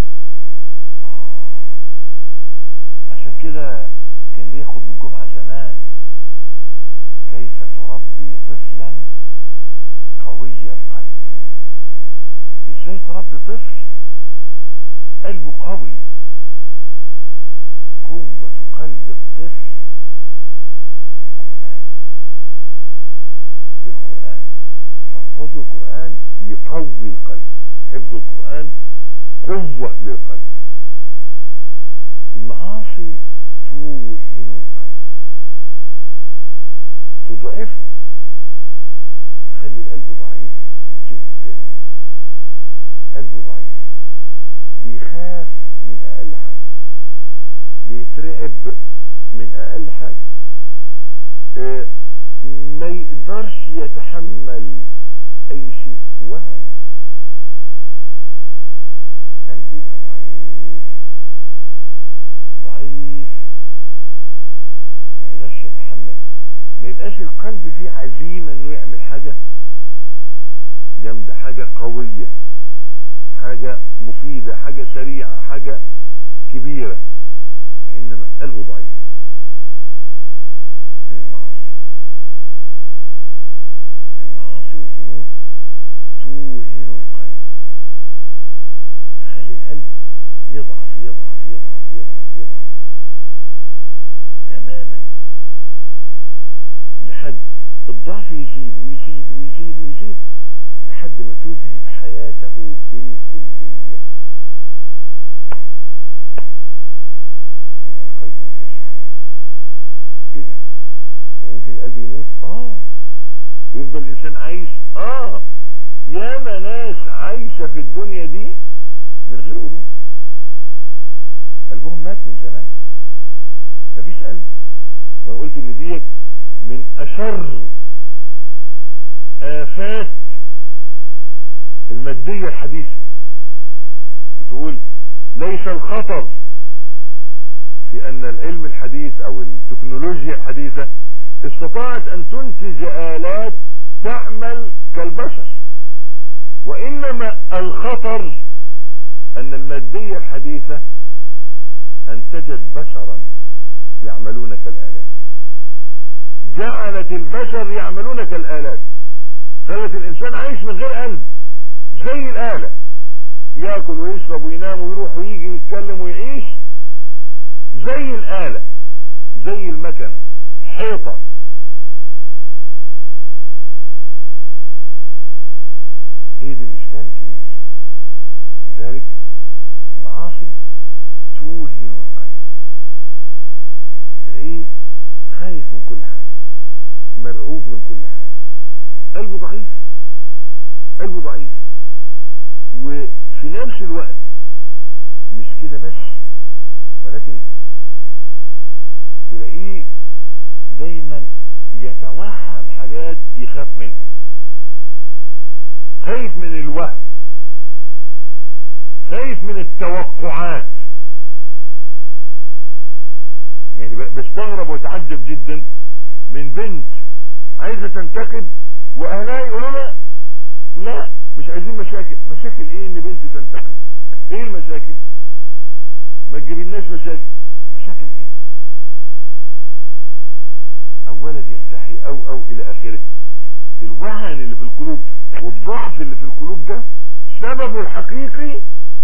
آه. عشان كده كان ليه خطبة الجمعة زمان: كيف تربي طفلا قوي القلب. ازاي تربي طفل قلبه قوي؟ قوة قلب الطفل بالقرآن. بالقرآن. حفظوا القرآن يقوي القلب. حفظ القرآن قوة للقلب. المعاصي توهن القلب، تضعفه، تخلي القلب ضعيف جدا. قلبه ضعيف، بيخاف من اقل حاجة، بيترعب من اقل حاجة، اه ما يقدرش يتحمل اي شيء. وهن قلبه يبقى ضعيف ضعيف، ما يقدرش يتحمل، ما يبقاش القلب فيه عزيمة انه يعمل حاجة جامدة، حاجة قوية، حاجة مفيدة، حاجة سريعة، حاجة كبيرة، فإنما قلبه ضعيف من المعاصي. المعاصي والذنوب توهن القلب، تخلي القلب يضعف يضعف يضعف يضعف يضعف تماما، لحد الضعف يزيد ويزيد ويزيد ويزيد لحد ما تذهب حياته بالكلية. يبقى القلب ما فيهش حياة. ايه ده؟ وممكن القلب يموت؟ اه. ويفضل الانسان عايش؟ اه. ياما ناس عايشة في الدنيا دي من غير قلوب، قلبهم مات من زمان، مفيش قلب. وانا قلت ان دي من اشر آفات المادية الحديثة. بتقول ليس الخطر في ان العلم الحديث او التكنولوجيا الحديثة استطاعت ان تنتج آلات تعمل كالبشر، وانما الخطر ان المادية الحديثة انتجت بشرا يعملون كالآلات، جعلت البشر يعملون كالآلات، خلت الانسان عايش من غير قلب زي الآلة، ياكل ويشرب وينام ويروح ويجي ويتكلم ويعيش زي الآلة، زي المكنة، حيطة. ايه دي الاشكال الكبير. لذلك معاصي توهن القلب، تلاقيه خايف من كل حاجة، مرعوب من كل حاجة، قلبه ضعيف، قلبه ضعيف. وفي نفس الوقت مش كده بس، ولكن تلاقيه دايما يتوهم حاجات يخاف منها، خايف من الوهم، خايف من التوقعات. يعني بستغرب واتعجب جدا من بنت عايزة تنتخب واهلها يقولوا لها لا مش عايزين مشاكل. مشاكل ايه ان بنت تنتخب؟ ايه المشاكل؟ ما تجيبلناش مشاكل. مشاكل ايه؟ او ولد يلتحي او او الى اخره. الوهن اللي في القلوب والضعف اللي في القلوب ده سببه الحقيقي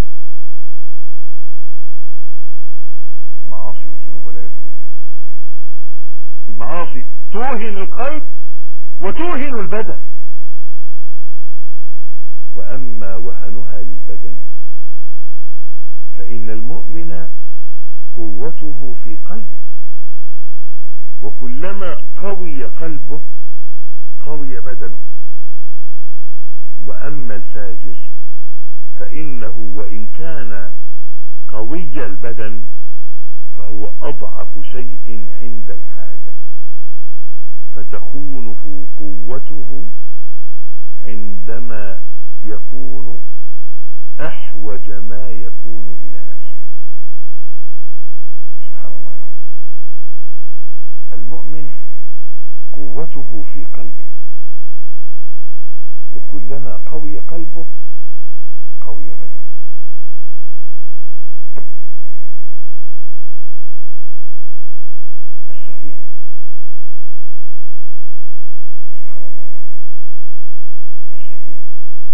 معاصي والذنوب والعياذ بالله. المعاصي توهن القلب وتوهن البدن. واما وهنها للبدن فان المؤمن قوته في قلبه، وكلما قوي قلبه قوي بدنه. واما الفاجر فانه وان كان قوي البدن فهو اضعف شيء عند الحاجة، فتخونه قوته عندما يكون احوج ما يكون الى نفسه. سبحان الله العظيم. المؤمن قوته في قلبه، وكلما قوي قلبه قوي بدنه. السكينة. سبحان الله العظيم. السكينة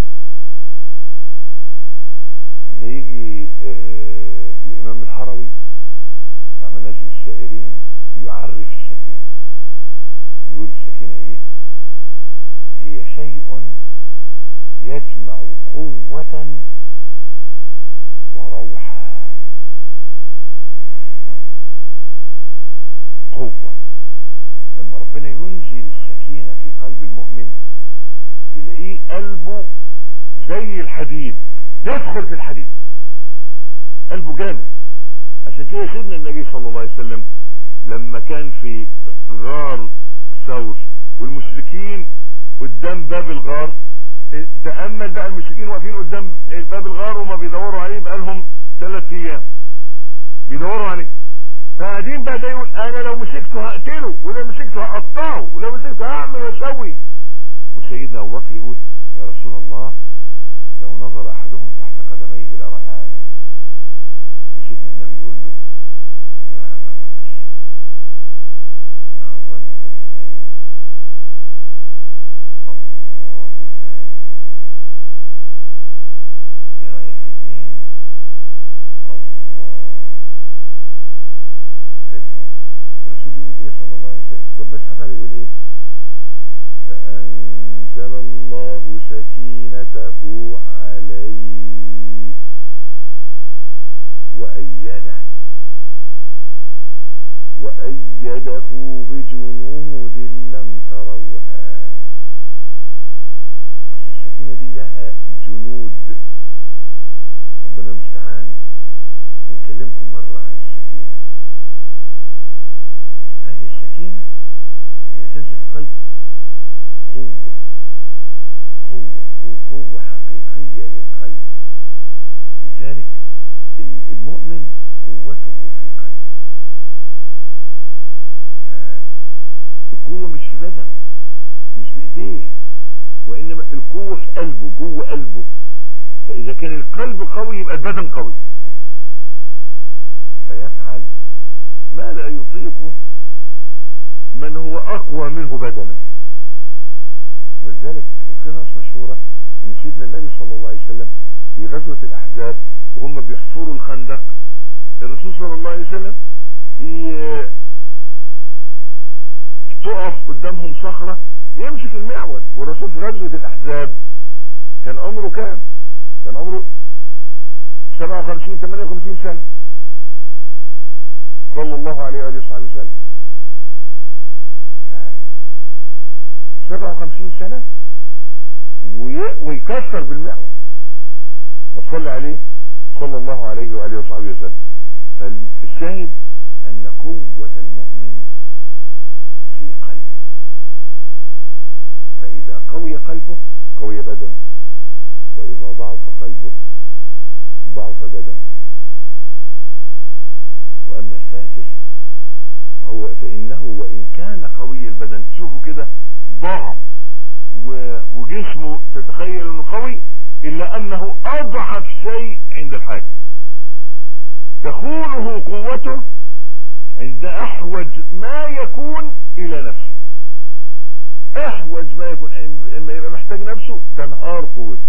لما يجي آه الإمام الحروي بتاع منازل الشاعرين يعرف السكينة، يقول السكينة ايه؟ هي شيء يجمع قوة وروحا. قوة. لما ربنا ينزل السكينة في قلب المؤمن تلاقيه قلبه زي الحديد، يدخل في الحديد، قلبه جامد. عشان كده سيدنا النبي صلى الله عليه وسلم لما كان في غار ثور والمشركين قدام باب الغار، تأمل بقى المشركين واقفين قدام باب الغار وما بيدوروا عليه بقالهم ثلاث ايام بيدوروا عليه، فقاعدين بقى ده يقول انا لو مسكته هقتله، ولو مسكته هقطعه، ولو مسكته هعمل واسوي. وسيدنا ابو بكر يقول يا رسول الله لو نظر احدهم تحت قدميه لرآنا. وسيدنا النبي يقول له يا ابا بكر ما ظنك باثنين الله ثالثهما. ايه رايك في اثنين الله ثالثهما؟ الرسول يقول ايه صلى الله عليه وسلم؟ ربنا سبحانه وتعالى يقول ايه؟ فأنزل الله سكينته عليه وأيده وأيده بجنود لم تروها. أصل السكينة دي لها جنود، ربنا المستعان. ونكلمكم مرة عن السكينة. هذه السكينة هي تنزل في القلب قوة قوة قوة, قوة حقيقية للقلب. لذلك المؤمن قوته في قلبه. فالقوة مش في بدنه، مش بإيديه، وإنما القوة في قلبه، جوه قلبه. فإذا كان القلب قوي يبقى البدن قوي، فيفعل ما لا يطيقه من هو أقوى منه بدنا. ولذلك قصص مشهورة ان سيدنا النبي صلى الله عليه وسلم في غزوة الأحزاب وهم بيحفروا الخندق، الرسول صلى الله عليه وسلم تقف قدامهم صخرة يمسك المعول. والرسول في غزوة الأحزاب كان عمره كام؟ كان عمره سبعة وخمسين ثمانية وخمسين سنة صلى الله عليه وآله وصحبه وسلم. سبعة وخمسين سنة ويكسر بالمعول. وصلى عليه صلى الله عليه وآله وصحبه وسلم. فالشاهد أن قوة المؤمن في قلبه. قوي قلبه قوي بدنه، وإذا ضعف قلبه ضعف بدنه. وأما الفاجر فهو فإنه وإن كان قوي البدن، تشوفه كده ضخم وجسمه تتخيل انه قوي، الا انه اضعف شيء عند الحاجة. تخونه قوته عند احوج ما يكون الى نفسه. احوج ما يكون اما يبقى محتاج نفسه تنهار قوته.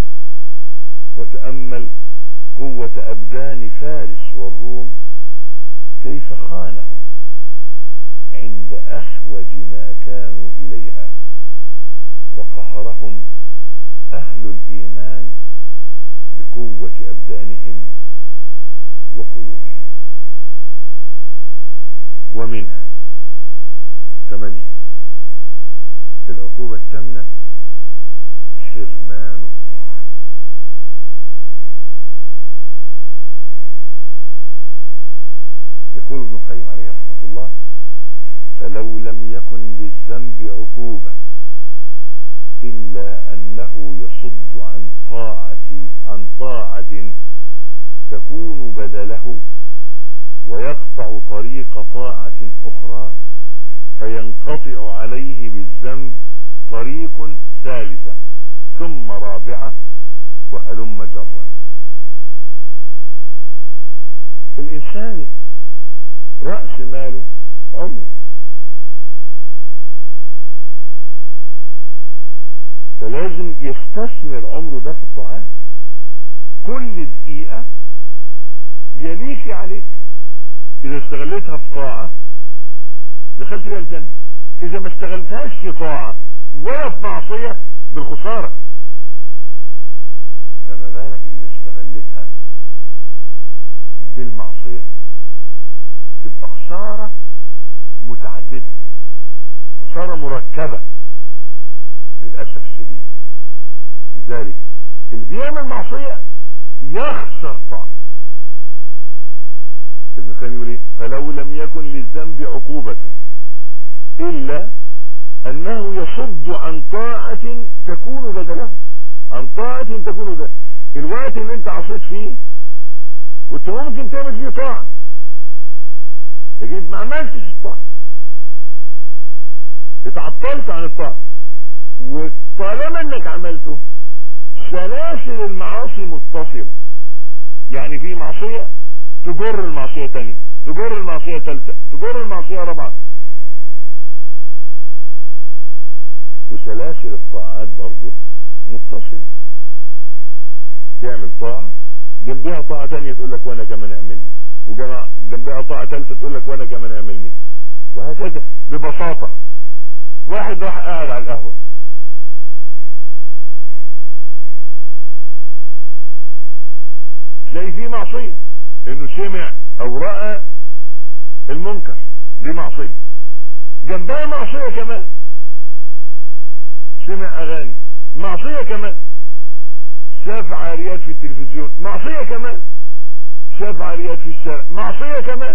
وتأمل قوة ابدان فارس والروم كيف خانهم عند احوج ما كانوا اليها، وقهرهم اهل الايمان بقوة ابدانهم وقلوبهم. ومنها ثمانية العقوبة الثامنة حرمان الطاعة. يقول ابن القيم عليه رحمة الله: فلو لم يكن للذنب عقوبة إلا أنه يصد عن طاعة عن طاعة تكون بدله، ويقطع طريق طاعة أخرى، فينقطع عليه بالذنب طريق ثالثة ثم رابعة وهلم جرا. الإنسان رأس ماله عمره، فلازم يستثمر عمره ده في الطاعات. كل دقيقة يليك عليك، إذا استغلتها في طاعة دخلت بها الجنة، إذا ما استغلتهاش في طاعة ولا في معصية بالخسارة. فما بالك إذا استغلتها بالمعصية، تبقى خسارة متعددة، خسارة مركبة للأسف الشديد. لذلك اللي بيعمل معصية يخسر طاعة. ابن القيم يقول ايه؟ فلو لم يكن للذنب عقوبة إلا أنه يصد عن طاعة تكون بدله، عن طاعة تكون بدله. الوقت اللي انت عصيت فيه كنت ممكن تعمل فيه طاعة، لكن ما عملتش الطاعة، اتعطلت عن الطاعة. وطالما انك عملته سلاسل المعاصي متصلة، يعني في معصية تجر المعصية تانية، تجر المعصية تالتة، تجر المعصية رابعة. وسلاسل الطاعات برضو متصلة، تعمل طاعة جنبها طاعة تانية تقول لك وانا كمان اعملني، وجنبها طاعة تالتة تقول لك وانا كمان اعملني، وهكذا. ببساطة واحد راح قاعد على القهوة، تلاقي فيه معصية، انه سمع او رأى المنكر، دي معصية. جنبها معصية كمان، سمع اغاني، معصية كمان. شاف عاريات في التلفزيون، معصية كمان. شاف عاريات في الشارع، معصية كمان.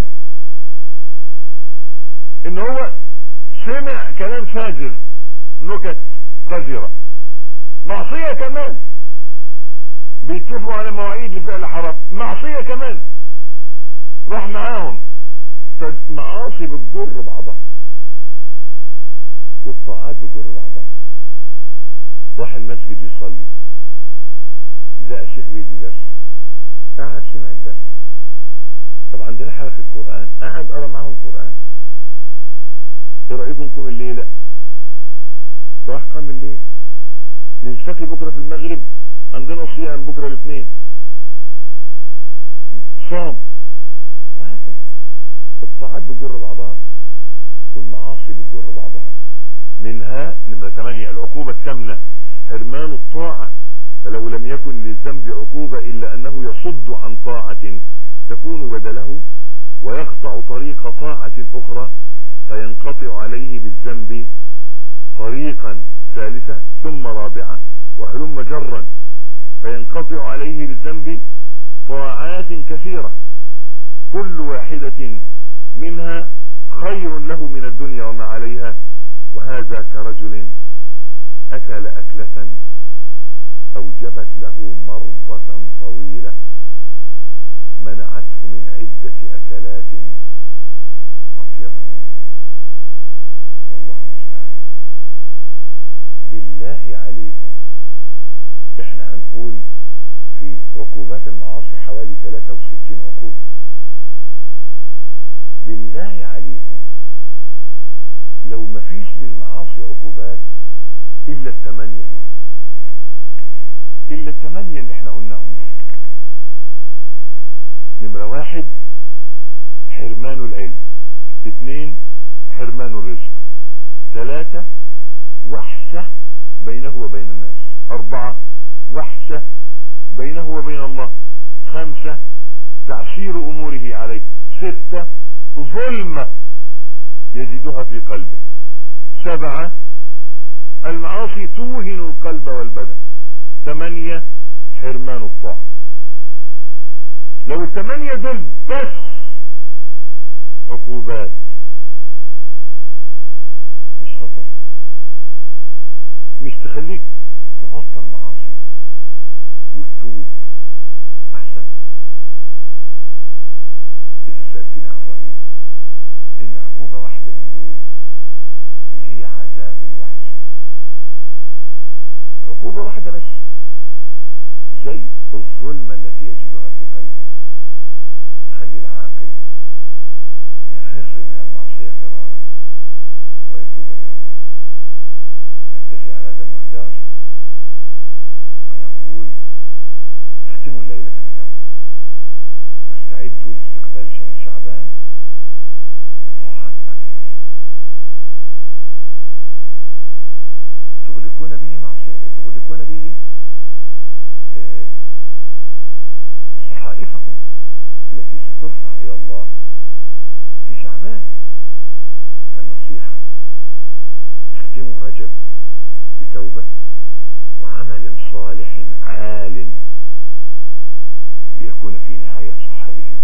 ان هو سمع كلام فاجر، نكت قذرة، معصية كمان. بيتفقوا على مواعيد لفعل حرام، معصية كمان. راح معاهم. فالمعاصي بتجر بعضها والطاعات بتجر بعضها. راح المسجد يصلي، لقى شيخ بيدي درس، قعد سمع الدرس. طب عندنا حلقة قرآن، قعد قرأ معاهم قرآن. ايه رأيكم قوم الليلة؟ راح قام الليل. نلتقي بكرة في المغرب، عندنا صيام بكرة الاثنين، صام، وهكذا. الطاعات بتجر بعضها والمعاصي بتجر بعضها. منها نمرة ثمانية العقوبة الثامنة حرمان الطاعة. فلو لم يكن للذنب عقوبة إلا أنه يصد عن طاعة تكون بدله، ويقطع طريق طاعة أخرى، فينقطع عليه بالذنب طريقا ثالثة ثم رابعة وهلم جرا، فينقطع عليه بالذنب طاعات كثيرة كل واحدة منها خير له من الدنيا وما عليها. وهذا كرجل أكل أكلة أوجبت له مرضة طويلة منعته من عدة أكلات أطيب منها، والله المستعان. بالله عليكم، احنا هنقول في عقوبات المعاصي حوالي ثلاثة وستين عقوبة. بالله عليكم لو ما فيش للمعاصي عقوبات الا الثمانية دول، الا الثمانية اللي احنا قلناهم دول. نمرة واحد حرمان العلم، اثنين حرمان الرزق، ثلاثة وحشة بينه وبين الناس، أربعة وحشة بينه وبين الله، خمسة تعسير أموره عليه، ستة ظلمة يجدها في قلبه، سبعة المعاصي توهن القلب والبدن، ثمانية حرمان الطاعة. لو الثمانية دول بس عقوبات مش خطر؟ مش تخليك تبطل معاصي وتتوب احسن؟ اذا سألتني عن رأيي ان عقوبة واحدة من دول اللي هي عذاب الوحشة، عقوبة واحدة بس زي الظلمة التي يجدها في قلبه تخلي العاقل يفر من المعصية فرارا ويتوب إلى الله. نكتفي على هذا المقدار ونقول اختموا الليلة بتوبة واستعدوا لاستقبال شهر شعبان بطاعات أكثر تغلقون به معصية تغلقون به اه صحائفكم التي سترفع إلى الله في شعبان. فالنصيحة اختموا رجب بتوبة وعمل صالح عال ليكون في نهاية صحائفكم